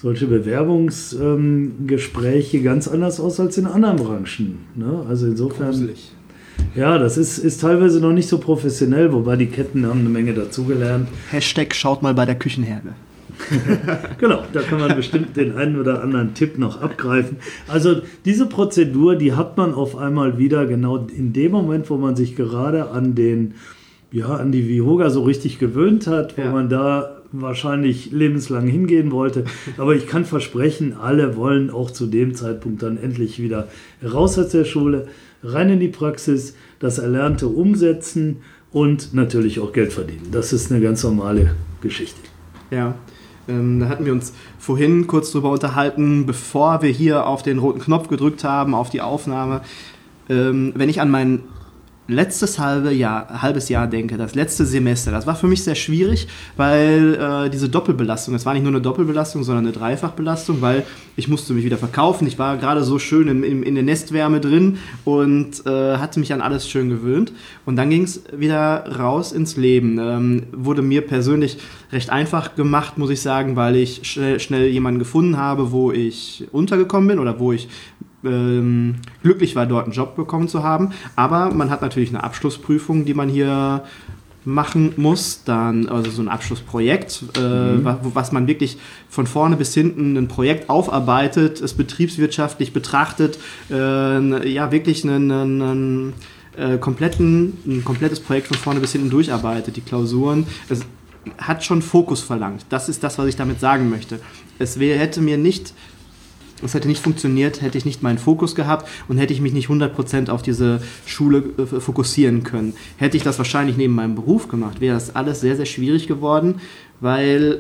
[SPEAKER 2] Bewerbungsgespräche ganz anders aus als in anderen Branchen. Ne? Also insofern, gruselig. Ja, das ist teilweise noch nicht so professionell, wobei die Ketten haben eine Menge dazugelernt.
[SPEAKER 1] # schaut mal bei der Küchenherde.
[SPEAKER 2] Genau, da kann man bestimmt den einen oder anderen Tipp noch abgreifen. Also diese Prozedur, die hat man auf einmal wieder genau in dem Moment, wo man sich gerade an die Vihoga so richtig gewöhnt hat, wo man da wahrscheinlich lebenslang hingehen wollte. Aber ich kann versprechen, alle wollen auch zu dem Zeitpunkt dann endlich wieder raus aus der Schule, rein in die Praxis, das Erlernte umsetzen und natürlich auch Geld verdienen. Das ist eine ganz normale Geschichte.
[SPEAKER 1] Ja, da hatten wir uns vorhin kurz drüber unterhalten, bevor wir hier auf den roten Knopf gedrückt haben, auf die Aufnahme. Wenn ich an mein letztes halbes Jahr denke, das letzte Semester, das war für mich sehr schwierig, weil diese Doppelbelastung, das war nicht nur eine Doppelbelastung, sondern eine Dreifachbelastung, weil ich musste mich wieder verkaufen, ich war gerade so schön in der Nestwärme drin und hatte mich an alles schön gewöhnt und dann ging es wieder raus ins Leben. Wurde mir persönlich recht einfach gemacht, muss ich sagen, weil ich schnell jemanden gefunden habe, wo ich untergekommen bin oder wo ich glücklich war, dort einen Job bekommen zu haben. Aber man hat natürlich eine Abschlussprüfung, die man hier machen muss, dann also so ein Abschlussprojekt, was man wirklich von vorne bis hinten ein Projekt aufarbeitet, es betriebswirtschaftlich betrachtet, wirklich ein komplettes Projekt von vorne bis hinten durcharbeitet, die Klausuren. Es hat schon Fokus verlangt. Das ist das, was ich damit sagen möchte. Es hätte nicht funktioniert, hätte ich nicht meinen Fokus gehabt und hätte ich mich nicht 100% auf diese Schule fokussieren können. Hätte ich das wahrscheinlich neben meinem Beruf gemacht, wäre das alles sehr, sehr schwierig geworden, weil,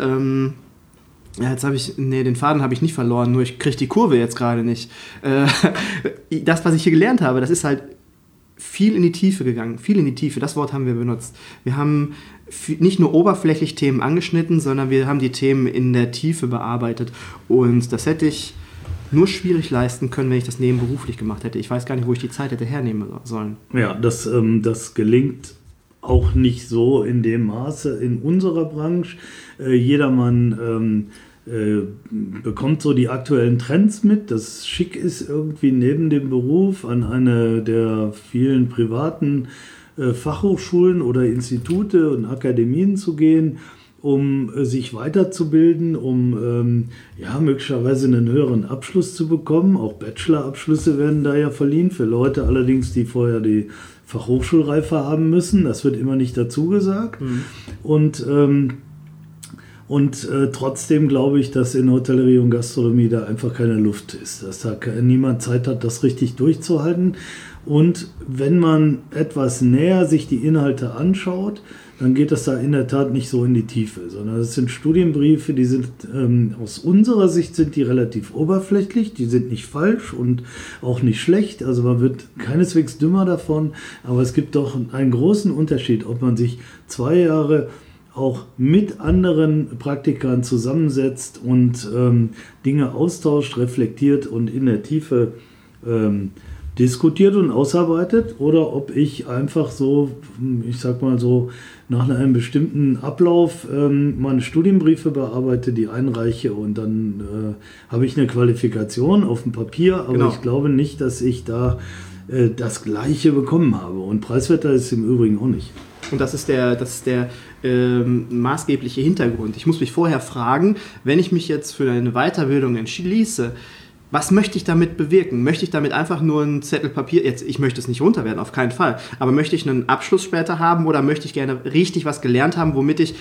[SPEAKER 1] den Faden habe ich nicht verloren, nur ich kriege die Kurve jetzt gerade nicht. Das, was ich hier gelernt habe, das ist halt viel in die Tiefe gegangen, das Wort haben wir benutzt. Wir haben nicht nur oberflächlich Themen angeschnitten, sondern wir haben die Themen in der Tiefe bearbeitet und das hätte ich nur schwierig leisten können, wenn ich das nebenberuflich gemacht hätte. Ich weiß gar nicht, wo ich die Zeit hätte hernehmen sollen.
[SPEAKER 2] Ja, das gelingt auch nicht so in dem Maße in unserer Branche. Jedermann bekommt so die aktuellen Trends mit, dass schick ist, irgendwie neben dem Beruf an eine der vielen privaten Fachhochschulen oder Institute und Akademien zu gehen, um sich weiterzubilden, um möglicherweise einen höheren Abschluss zu bekommen. Auch Bachelorabschlüsse werden da ja verliehen, für Leute allerdings, die vorher die Fachhochschulreife haben müssen. Das wird immer nicht dazu gesagt. Und trotzdem glaube ich, dass in Hotellerie und Gastronomie da einfach keine Luft ist, dass da niemand Zeit hat, das richtig durchzuhalten. Und wenn man etwas näher sich die Inhalte anschaut, dann geht das da in der Tat nicht so in die Tiefe, sondern es sind Studienbriefe, die sind aus unserer Sicht sind die relativ oberflächlich, die sind nicht falsch und auch nicht schlecht, also man wird keineswegs dümmer davon, aber es gibt doch einen großen Unterschied, ob man sich 2 Jahre auch mit anderen Praktikern zusammensetzt und Dinge austauscht, reflektiert und in der Tiefe diskutiert und ausarbeitet oder ob ich einfach so, ich sag mal so, nach einem bestimmten Ablauf meine Studienbriefe bearbeite, die einreiche und dann habe ich eine Qualifikation auf dem Papier, aber genau. Ich glaube nicht, dass ich da das Gleiche bekommen habe und preiswerter ist im Übrigen auch nicht.
[SPEAKER 1] Und das ist der maßgebliche Hintergrund. Ich muss mich vorher fragen, wenn ich mich jetzt für eine Weiterbildung entschließe, was möchte ich damit bewirken? Möchte ich damit einfach nur einen Zettel Papier, jetzt, ich möchte es nicht runterwerten, auf keinen Fall, aber möchte ich einen Abschluss später haben oder möchte ich gerne richtig was gelernt haben, womit ich,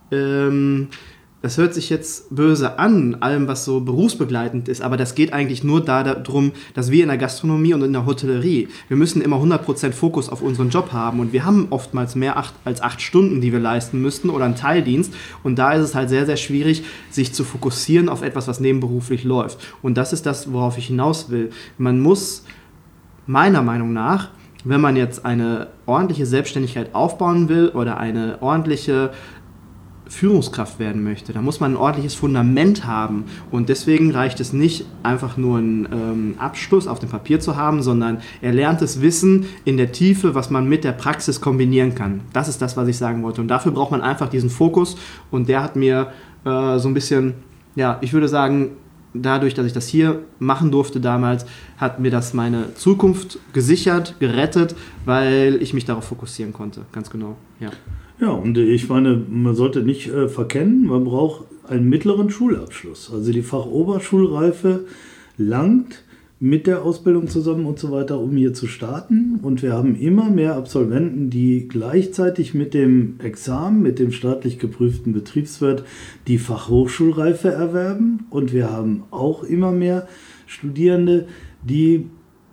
[SPEAKER 1] das hört sich jetzt böse an, allem was so berufsbegleitend ist, aber das geht eigentlich nur darum, dass wir in der Gastronomie und in der Hotellerie, wir müssen immer 100% Fokus auf unseren Job haben und wir haben oftmals mehr als 8 Stunden, die wir leisten müssten oder einen Teildienst und da ist es halt sehr, sehr schwierig, sich zu fokussieren auf etwas, was nebenberuflich läuft und das ist das, worauf ich hinaus will. Man muss meiner Meinung nach, wenn man jetzt eine ordentliche Selbstständigkeit aufbauen will oder eine ordentliche Führungskraft werden möchte, da muss man ein ordentliches Fundament haben und deswegen reicht es nicht, einfach nur einen Abschluss auf dem Papier zu haben, sondern erlerntes Wissen in der Tiefe, was man mit der Praxis kombinieren kann. Das ist das, was ich sagen wollte und dafür braucht man einfach diesen Fokus und der hat mir so ein bisschen, ja, ich würde sagen, dadurch, dass ich das hier machen durfte damals, hat mir das meine Zukunft gesichert, gerettet, weil ich mich darauf fokussieren konnte, ganz genau, ja.
[SPEAKER 2] Ja, und ich meine, man sollte nicht verkennen, man braucht einen mittleren Schulabschluss. Also die Fachoberschulreife langt mit der Ausbildung zusammen und so weiter, um hier zu starten. Und wir haben immer mehr Absolventen, die gleichzeitig mit dem Examen, mit dem staatlich geprüften Betriebswirt, die Fachhochschulreife erwerben. Und wir haben auch immer mehr Studierende, die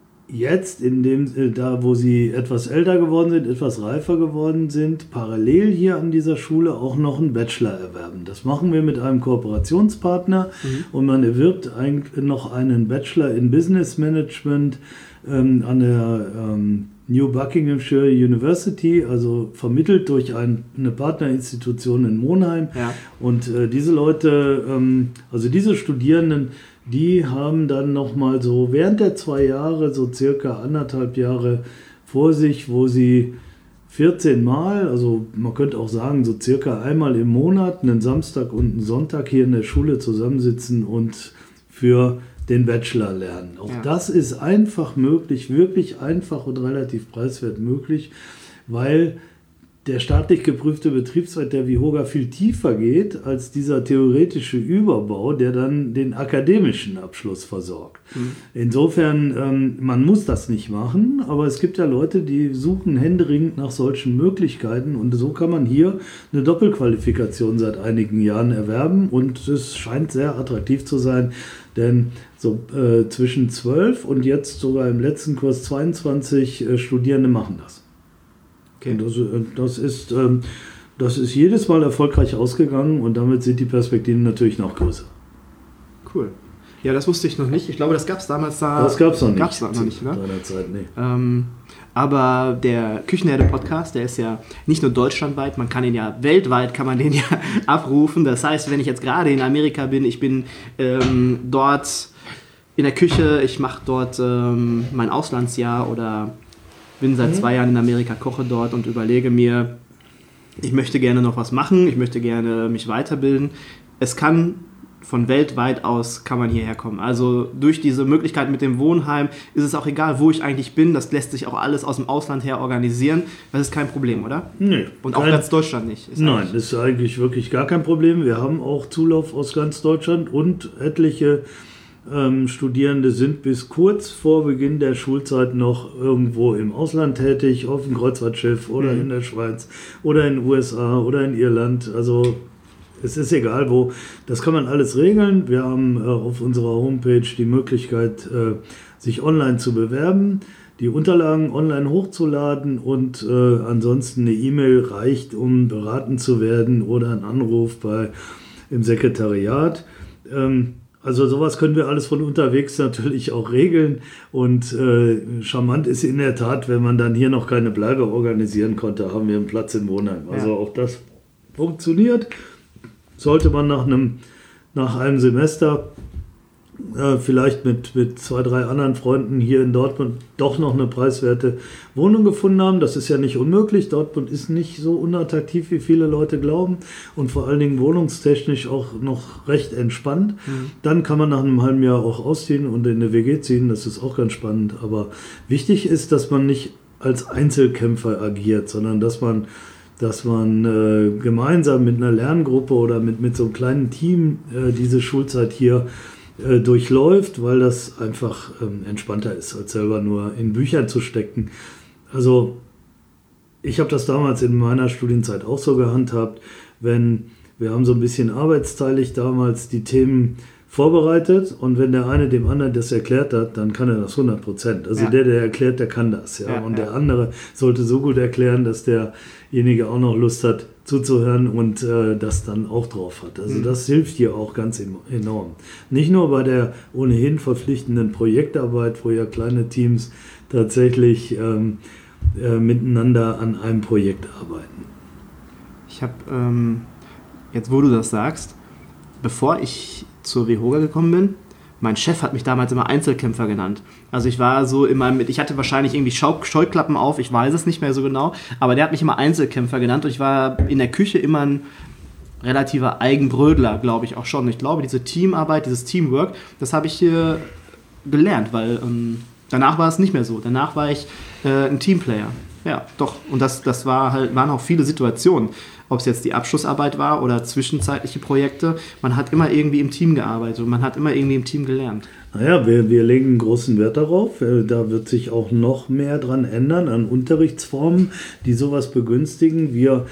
[SPEAKER 2] jetzt, da wo sie etwas älter geworden sind, etwas reifer geworden sind, parallel hier an dieser Schule auch noch einen Bachelor erwerben. Das machen wir mit einem Kooperationspartner und man erwirbt noch einen Bachelor in Business Management an der New Buckinghamshire University, also vermittelt durch eine Partnerinstitution in Monheim. Ja. Und diese Leute, also diese Studierenden, die haben dann nochmal so während der 2 Jahre, so circa 1,5 Jahre vor sich, wo sie 14 Mal, also man könnte auch sagen, so circa einmal im Monat, einen Samstag und einen Sonntag hier in der Schule zusammensitzen und für den Bachelor lernen. Auch das ist einfach möglich, wirklich einfach und relativ preiswert möglich, weil der staatlich geprüfte Betriebswirt der WIHOGA viel tiefer geht als dieser theoretische Überbau, der dann den akademischen Abschluss versorgt. Insofern, man muss das nicht machen, aber es gibt ja Leute, die suchen händeringend nach solchen Möglichkeiten und so kann man hier eine Doppelqualifikation seit einigen Jahren erwerben und es scheint sehr attraktiv zu sein, denn so zwischen 12 und jetzt sogar im letzten Kurs 22 Studierende machen das. Okay. Das ist jedes Mal erfolgreich ausgegangen und damit sind die Perspektiven natürlich noch größer.
[SPEAKER 1] Cool. Ja, das wusste ich noch nicht. Ich glaube, das gab es damals da.
[SPEAKER 2] Das gab es noch nicht.
[SPEAKER 1] Gab's noch nicht, ne?
[SPEAKER 2] In seiner Zeit, nee.
[SPEAKER 1] Aber der Küchenherde-Podcast, der ist ja nicht nur deutschlandweit, man kann ihn ja weltweit, kann man den ja abrufen. Das heißt, wenn ich jetzt gerade in Amerika bin, ich bin dort in der Küche, ich mache dort mein Auslandsjahr oder bin seit 2 Jahren in Amerika, koche dort und überlege mir, ich möchte gerne noch was machen, ich möchte gerne mich weiterbilden. Es kann von weltweit aus, kann man hierher kommen. Also durch diese Möglichkeit mit dem Wohnheim ist es auch egal, wo ich eigentlich bin, das lässt sich auch alles aus dem Ausland her organisieren. Das ist kein Problem, oder?
[SPEAKER 2] Nee.
[SPEAKER 1] Und auch ganz Deutschland nicht.
[SPEAKER 2] Nein, das ist eigentlich wirklich gar kein Problem. Wir haben auch Zulauf aus ganz Deutschland und etliche Studierende sind bis kurz vor Beginn der Schulzeit noch irgendwo im Ausland tätig, auf dem Kreuzfahrtschiff oder in der Schweiz oder in den USA oder in Irland. Also es ist egal wo. Das kann man alles regeln. Wir haben auf unserer Homepage die Möglichkeit, sich online zu bewerben, die Unterlagen online hochzuladen und ansonsten eine E-Mail reicht, um beraten zu werden oder ein Anruf im Sekretariat. Also sowas können wir alles von unterwegs natürlich auch regeln und charmant ist in der Tat, wenn man dann hier noch keine Bleibe organisieren konnte, haben wir einen Platz in Wohnheim. Also auch das funktioniert. Sollte man nach einem Semester vielleicht mit 2, 3 anderen Freunden hier in Dortmund doch noch eine preiswerte Wohnung gefunden haben. Das ist ja nicht unmöglich. Dortmund ist nicht so unattraktiv, wie viele Leute glauben und vor allen Dingen wohnungstechnisch auch noch recht entspannt. Dann kann man nach einem halben Jahr auch ausziehen und in eine WG ziehen. Das ist auch ganz spannend. Aber wichtig ist, dass man nicht als Einzelkämpfer agiert, sondern dass man gemeinsam mit einer Lerngruppe oder mit so einem kleinen Team diese Schulzeit hier durchläuft, weil das einfach entspannter ist, als selber nur in Büchern zu stecken. Also ich habe das damals in meiner Studienzeit auch so gehandhabt, wir haben so ein bisschen arbeitsteilig damals die Themen vorbereitet und wenn der eine dem anderen das erklärt hat, dann kann er das 100%. Also der erklärt, der kann das. Ja? Und der andere sollte so gut erklären, dass derjenige auch noch Lust hat zuzuhören und das dann auch drauf hat. Also das hilft hier auch ganz enorm. Nicht nur bei der ohnehin verpflichtenden Projektarbeit, wo ja kleine Teams tatsächlich miteinander an einem Projekt arbeiten.
[SPEAKER 1] Ich habe, jetzt wo du das sagst, bevor ich zur WHOGA gekommen bin, mein Chef hat mich damals immer Einzelkämpfer genannt. Also ich war so ich hatte wahrscheinlich irgendwie Scheuklappen auf, ich weiß es nicht mehr so genau, aber der hat mich immer Einzelkämpfer genannt und ich war in der Küche immer ein relativer Eigenbrödler, glaube ich auch schon. Ich glaube, diese Teamarbeit, dieses Teamwork, das habe ich hier gelernt, weil danach war es nicht mehr so. Danach war ich ein Teamplayer. Ja, doch. Und das waren auch viele Situationen. Ob es jetzt die Abschlussarbeit war oder zwischenzeitliche Projekte. Man hat immer irgendwie im Team gearbeitet und man hat immer irgendwie im Team gelernt.
[SPEAKER 2] Naja, wir legen großen Wert darauf. Da wird sich auch noch mehr dran ändern an Unterrichtsformen, die sowas begünstigen. Wir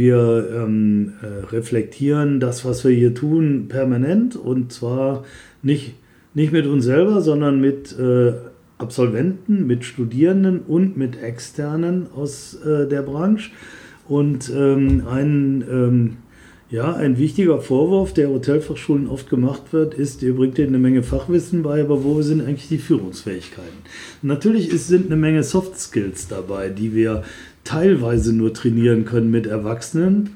[SPEAKER 2] reflektieren das, was wir hier tun, permanent. Und zwar nicht mit uns selber, sondern mit Absolventen, mit Studierenden und mit Externen aus der Branche. Und ein wichtiger Vorwurf, der Hotelfachschulen oft gemacht wird, ist, ihr bringt denen eine Menge Fachwissen bei, aber wo sind eigentlich die Führungsfähigkeiten? Natürlich sind eine Menge Soft Skills dabei, die wir teilweise nur trainieren können mit Erwachsenen,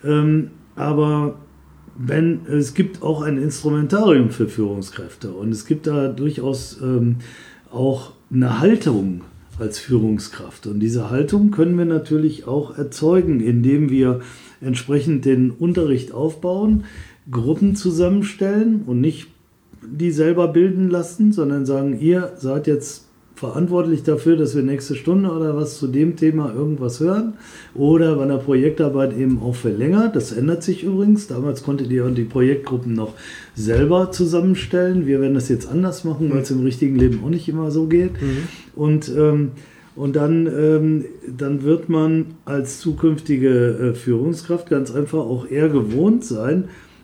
[SPEAKER 2] aber es gibt auch ein Instrumentarium für Führungskräfte und es gibt da durchaus auch eine Haltung als Führungskraft. Und diese Haltung können wir natürlich auch erzeugen, indem wir entsprechend den Unterricht aufbauen, Gruppen zusammenstellen und nicht die selber bilden lassen, sondern sagen, ihr seid jetzt verantwortlich dafür, dass wir nächste Stunde oder was zu dem Thema irgendwas hören oder bei einer Projektarbeit eben auch verlängert. Das ändert sich übrigens. Damals konntet ihr die Projektgruppen noch selber zusammenstellen. Wir werden das jetzt anders machen, weil es im richtigen Leben auch nicht immer so geht. Und dann wird man als zukünftige Führungskraft ganz einfach auch eher gewohnt sein,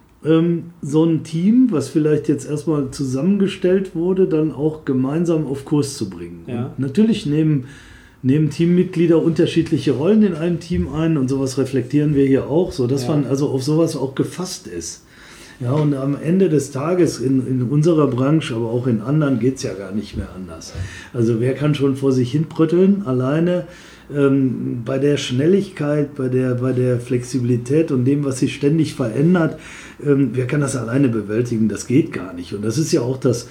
[SPEAKER 2] so ein Team, was vielleicht jetzt erstmal zusammengestellt wurde, dann auch gemeinsam auf Kurs zu bringen. Ja. Und natürlich nehmen Teammitglieder unterschiedliche Rollen in einem Team ein und sowas reflektieren wir hier auch, sodass man also auf sowas auch gefasst ist. Ja, und am Ende des Tages in unserer Branche, aber auch in anderen, geht es ja gar nicht mehr anders. Also wer kann schon vor sich hin brütteln, alleine bei der Schnelligkeit, bei der Flexibilität und dem, was sich ständig verändert, wer kann das alleine bewältigen? Das geht gar nicht. Und das ist ja auch das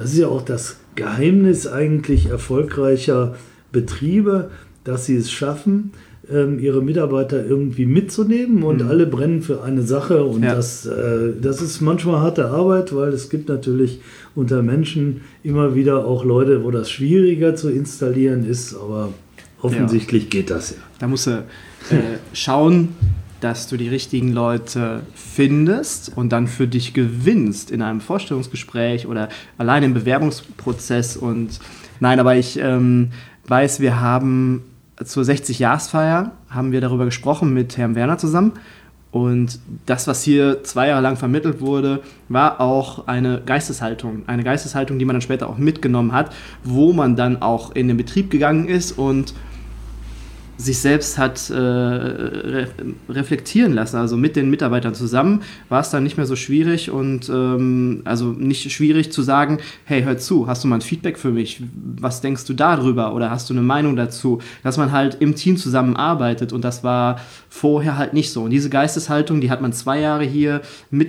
[SPEAKER 2] Geheimnis eigentlich erfolgreicher Betriebe, dass sie es schaffen, ihre Mitarbeiter irgendwie mitzunehmen und alle brennen für eine Sache. Und das ist manchmal harte Arbeit, weil es gibt natürlich unter Menschen immer wieder auch Leute, wo das schwieriger zu installieren ist, aber offensichtlich geht das ja.
[SPEAKER 1] Da musst du schauen, dass du die richtigen Leute findest und dann für dich gewinnst in einem Vorstellungsgespräch oder allein im Bewerbungsprozess. Aber ich weiß, wir haben zur 60-Jahresfeier haben wir darüber gesprochen mit Herrn Werner zusammen. Und das, was hier 2 Jahre lang vermittelt wurde, war auch eine Geisteshaltung, die man dann später auch mitgenommen hat, wo man dann auch in den Betrieb gegangen ist und sich selbst hat reflektieren lassen. Also mit den Mitarbeitern zusammen war es dann nicht mehr so schwierig und also nicht schwierig zu sagen, hey, hör zu, hast du mal ein Feedback für mich? Was denkst du darüber? Oder hast du eine Meinung dazu? Dass man halt im Team zusammenarbeitet und das war vorher halt nicht so. Und diese Geisteshaltung, die hat man 2 Jahre hier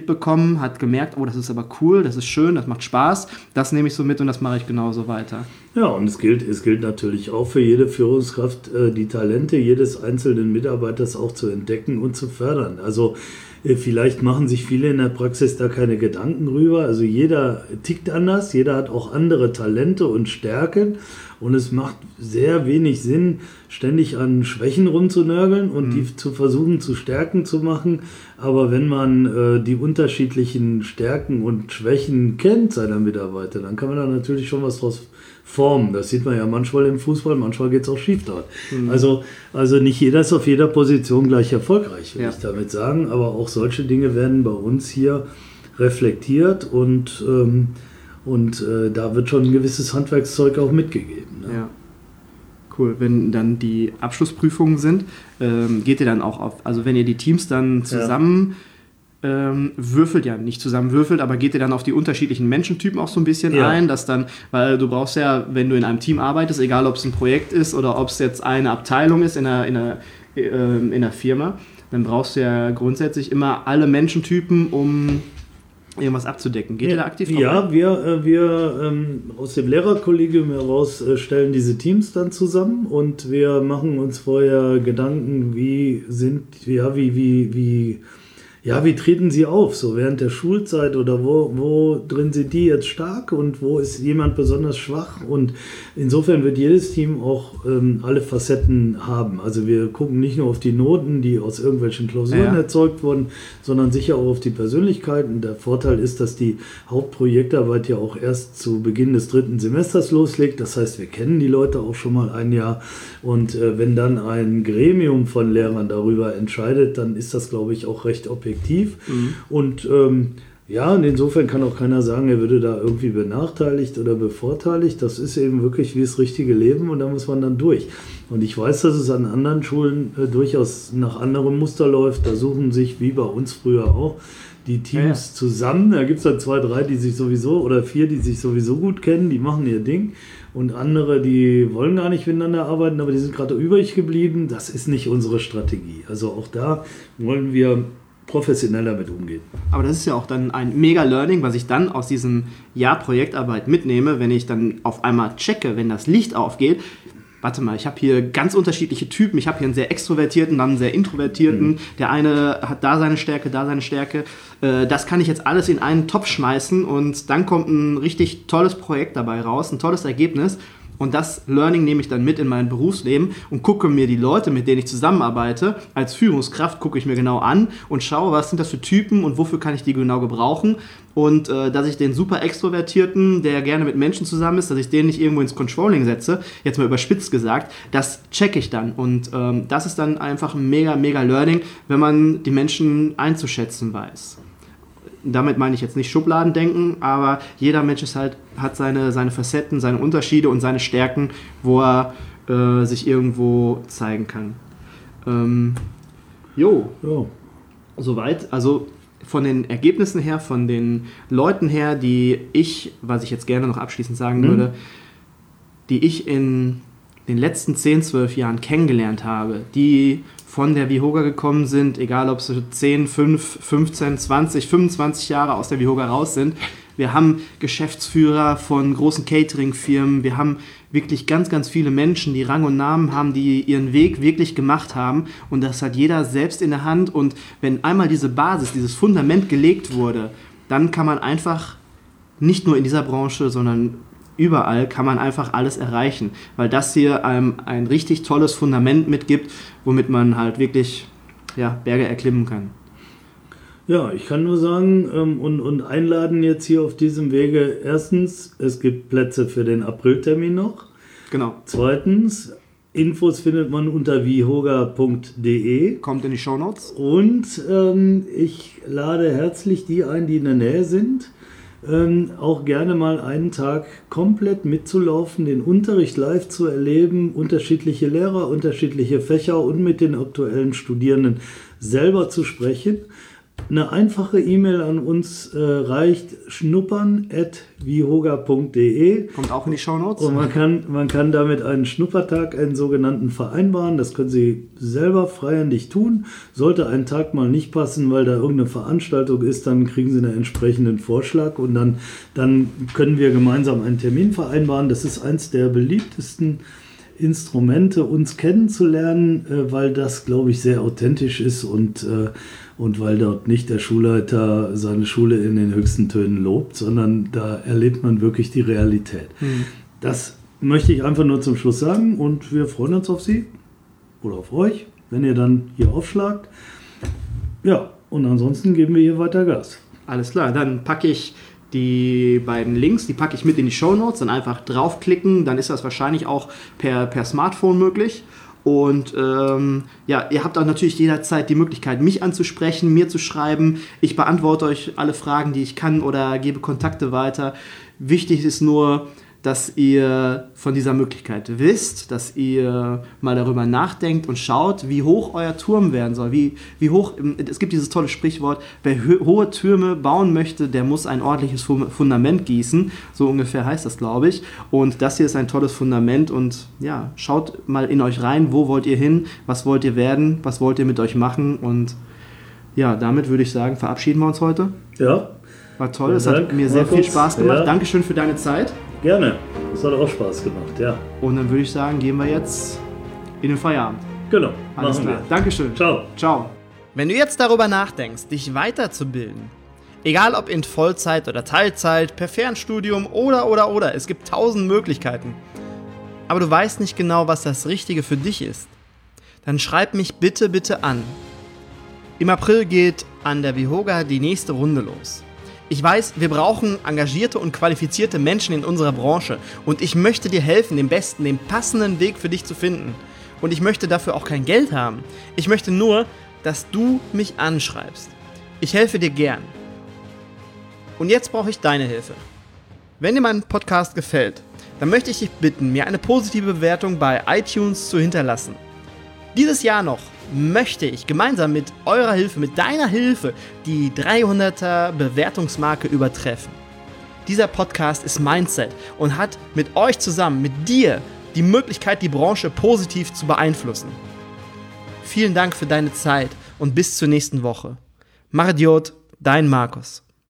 [SPEAKER 1] mitbekommen, hat gemerkt, oh, das ist aber cool, das ist schön, das macht Spaß, das nehme ich so mit und das mache ich genauso weiter.
[SPEAKER 2] Ja, und es gilt natürlich auch für jede Führungskraft, die Talente jedes einzelnen Mitarbeiters auch zu entdecken und zu fördern. Also vielleicht machen sich viele in der Praxis da keine Gedanken rüber. Also jeder tickt anders, jeder hat auch andere Talente und Stärken. Und es macht sehr wenig Sinn, ständig an Schwächen rumzunörgeln und die zu versuchen zu Stärken zu machen. Aber wenn man die unterschiedlichen Stärken und Schwächen kennt seiner Mitarbeiter, dann kann man da natürlich schon was draus formen. Das sieht man ja manchmal im Fußball, manchmal geht es auch schief dort. Also nicht jeder ist auf jeder Position gleich erfolgreich, will ich damit sagen. Aber auch solche Dinge werden bei uns hier reflektiert und da wird schon ein gewisses Handwerkszeug auch mitgegeben. Ne?
[SPEAKER 1] Ja. Cool. Wenn dann die Abschlussprüfungen sind, geht ihr dann auch auf, also wenn ihr die Teams dann zusammen würfelt, ja nicht zusammen würfelt, aber geht ihr dann auf die unterschiedlichen Menschentypen auch so ein bisschen ein, dass dann, weil du brauchst ja, wenn du in einem Team arbeitest, egal ob es ein Projekt ist oder ob es jetzt eine Abteilung ist in einer Firma, dann brauchst du ja grundsätzlich immer alle Menschentypen, um irgendwas abzudecken. Geht ihr da aktiv drauf?
[SPEAKER 2] Ja, wir aus dem Lehrerkollegium heraus stellen diese Teams dann zusammen und wir machen uns vorher Gedanken, wie treten sie auf, so während der Schulzeit oder wo drin sind die jetzt stark und wo ist jemand besonders schwach, und insofern wird jedes Team auch alle Facetten haben. Also wir gucken nicht nur auf die Noten, die aus irgendwelchen Klausuren erzeugt wurden, sondern sicher auch auf die Persönlichkeiten. Der Vorteil ist, dass die Hauptprojektarbeit ja auch erst zu Beginn des 3. Semesters loslegt. Das heißt, wir kennen die Leute auch schon mal ein Jahr, und wenn dann ein Gremium von Lehrern darüber entscheidet, dann ist das, glaube ich, auch recht objektiv. Und und insofern kann auch keiner sagen, er würde da irgendwie benachteiligt oder bevorteiligt. Das ist eben wirklich wie das richtige Leben, und da muss man dann durch. Und ich weiß, dass es an anderen Schulen durchaus nach anderem Muster läuft. Da suchen sich, wie bei uns früher auch, die Teams zusammen. Da gibt es dann 2, 3, die sich sowieso, oder 4, die sich sowieso gut kennen, die machen ihr Ding. Und andere, die wollen gar nicht miteinander arbeiten, aber die sind gerade übrig geblieben. Das ist nicht unsere Strategie. Also auch da wollen wir professioneller mit umgehen.
[SPEAKER 1] Aber das ist ja auch dann ein Mega-Learning, was ich dann aus diesem Jahr Projektarbeit mitnehme, wenn ich dann auf einmal checke, wenn das Licht aufgeht. Warte mal, ich habe hier ganz unterschiedliche Typen. Ich habe hier einen sehr extrovertierten, dann einen sehr introvertierten. Der eine hat da seine Stärke, da seine Stärke. Das kann ich jetzt alles in einen Topf schmeißen, und dann kommt ein richtig tolles Projekt dabei raus, ein tolles Ergebnis. Und das Learning nehme ich dann mit in mein Berufsleben und gucke mir die Leute, mit denen ich zusammenarbeite, als Führungskraft gucke ich mir genau an und schaue, was sind das für Typen und wofür kann ich die genau gebrauchen. Und dass ich den super Extrovertierten, der gerne mit Menschen zusammen ist, dass ich den nicht irgendwo ins Controlling setze, jetzt mal überspitzt gesagt, das checke ich dann. Und das ist dann einfach ein mega, mega Learning, wenn man die Menschen einzuschätzen weiß. Damit meine ich jetzt nicht Schubladendenken, aber jeder Mensch hat seine Facetten, seine Unterschiede und seine Stärken, wo er sich irgendwo zeigen kann. Soweit. Also von den Ergebnissen her, von den Leuten her, was ich jetzt gerne noch abschließend sagen würde, die ich in den letzten 10, 12 Jahren kennengelernt habe, die von der Vihoga gekommen sind, egal ob sie 10, 5, 15, 20, 25 Jahre aus der Vihoga raus sind. Wir haben Geschäftsführer von großen Catering-Firmen, wir haben wirklich ganz, ganz viele Menschen, die Rang und Namen haben, die ihren Weg wirklich gemacht haben, und das hat jeder selbst in der Hand, und wenn einmal diese Basis, dieses Fundament gelegt wurde, dann kann man einfach nicht nur in dieser Branche, sondern überall kann man einfach alles erreichen, weil das hier einem ein richtig tolles Fundament mitgibt, womit man halt wirklich Berge erklimmen kann.
[SPEAKER 2] Ja, ich kann nur sagen und einladen jetzt hier auf diesem Wege. Erstens, es gibt Plätze für den Apriltermin noch.
[SPEAKER 1] Genau.
[SPEAKER 2] Zweitens, Infos findet man unter vihoga.de.
[SPEAKER 1] Kommt in die Shownotes.
[SPEAKER 2] Und ich lade herzlich die ein, die in der Nähe sind, auch gerne mal einen Tag komplett mitzulaufen, den Unterricht live zu erleben, unterschiedliche Lehrer, unterschiedliche Fächer und mit den aktuellen Studierenden selber zu sprechen. Eine einfache E-Mail an uns reicht schnuppern@vihoga.de.
[SPEAKER 1] Kommt auch in die Shownotes.
[SPEAKER 2] Und man kann damit einen Schnuppertag, einen sogenannten, vereinbaren. Das können Sie selber freihändig tun. Sollte ein Tag mal nicht passen, weil da irgendeine Veranstaltung ist, dann kriegen Sie einen entsprechenden Vorschlag und dann können wir gemeinsam einen Termin vereinbaren. Das ist eins der beliebtesten Instrumente, uns kennenzulernen, weil das, glaube ich, sehr authentisch ist und weil dort nicht der Schulleiter seine Schule in den höchsten Tönen lobt, sondern da erlebt man wirklich die Realität. Das möchte ich einfach nur zum Schluss sagen und wir freuen uns auf Sie oder auf euch, wenn ihr dann hier aufschlagt. Ja, und ansonsten geben wir hier weiter Gas.
[SPEAKER 1] Alles klar, dann packe ich die beiden Links, die packe ich mit in die Shownotes, dann einfach draufklicken, dann ist das wahrscheinlich auch per Smartphone möglich. Und ihr habt auch natürlich jederzeit die Möglichkeit, mich anzusprechen, mir zu schreiben. Ich beantworte euch alle Fragen, die ich kann oder gebe Kontakte weiter. Wichtig ist nur, dass ihr von dieser Möglichkeit wisst, dass ihr mal darüber nachdenkt und schaut, wie hoch euer Turm werden soll. Wie hoch, es gibt dieses tolle Sprichwort, wer hohe Türme bauen möchte, der muss ein ordentliches Fundament gießen. So ungefähr heißt das, glaube ich. Und das hier ist ein tolles Fundament und ja, schaut mal in euch rein, wo wollt ihr hin, was wollt ihr werden, was wollt ihr mit euch machen und ja, damit würde ich sagen, verabschieden wir uns heute.
[SPEAKER 2] Ja.
[SPEAKER 1] War toll, es hat mir sehr viel Spaß gemacht.
[SPEAKER 2] Ja.
[SPEAKER 1] Dankeschön für deine Zeit.
[SPEAKER 2] Gerne, das hat auch Spaß gemacht, ja.
[SPEAKER 1] Und dann würde ich sagen, gehen wir jetzt in den Feierabend.
[SPEAKER 2] Genau,
[SPEAKER 1] Alles
[SPEAKER 2] machen
[SPEAKER 1] klar.
[SPEAKER 2] wir.
[SPEAKER 1] Dankeschön.
[SPEAKER 2] Ciao.
[SPEAKER 1] Ciao. Wenn du jetzt darüber nachdenkst, dich weiterzubilden, egal ob in Vollzeit oder Teilzeit, per Fernstudium oder, es gibt 1000 Möglichkeiten, aber du weißt nicht genau, was das Richtige für dich ist, dann schreib mich bitte an. Im April geht an der Vihoga die nächste Runde los. Ich weiß, wir brauchen engagierte und qualifizierte Menschen in unserer Branche und ich möchte dir helfen, den besten, den passenden Weg für dich zu finden. Und ich möchte dafür auch kein Geld haben. Ich möchte nur, dass du mich anschreibst. Ich helfe dir gern. Und jetzt brauche ich deine Hilfe. Wenn dir mein Podcast gefällt, dann möchte ich dich bitten, mir eine positive Bewertung bei iTunes zu hinterlassen. Dieses Jahr noch möchte ich gemeinsam mit eurer Hilfe, mit deiner Hilfe, die 300er Bewertungsmarke übertreffen. Dieser Podcast ist Mindset und hat mit euch zusammen, mit dir, die Möglichkeit, die Branche positiv zu beeinflussen. Vielen Dank für deine Zeit und bis zur nächsten Woche. Mach Idiot, dein Markus.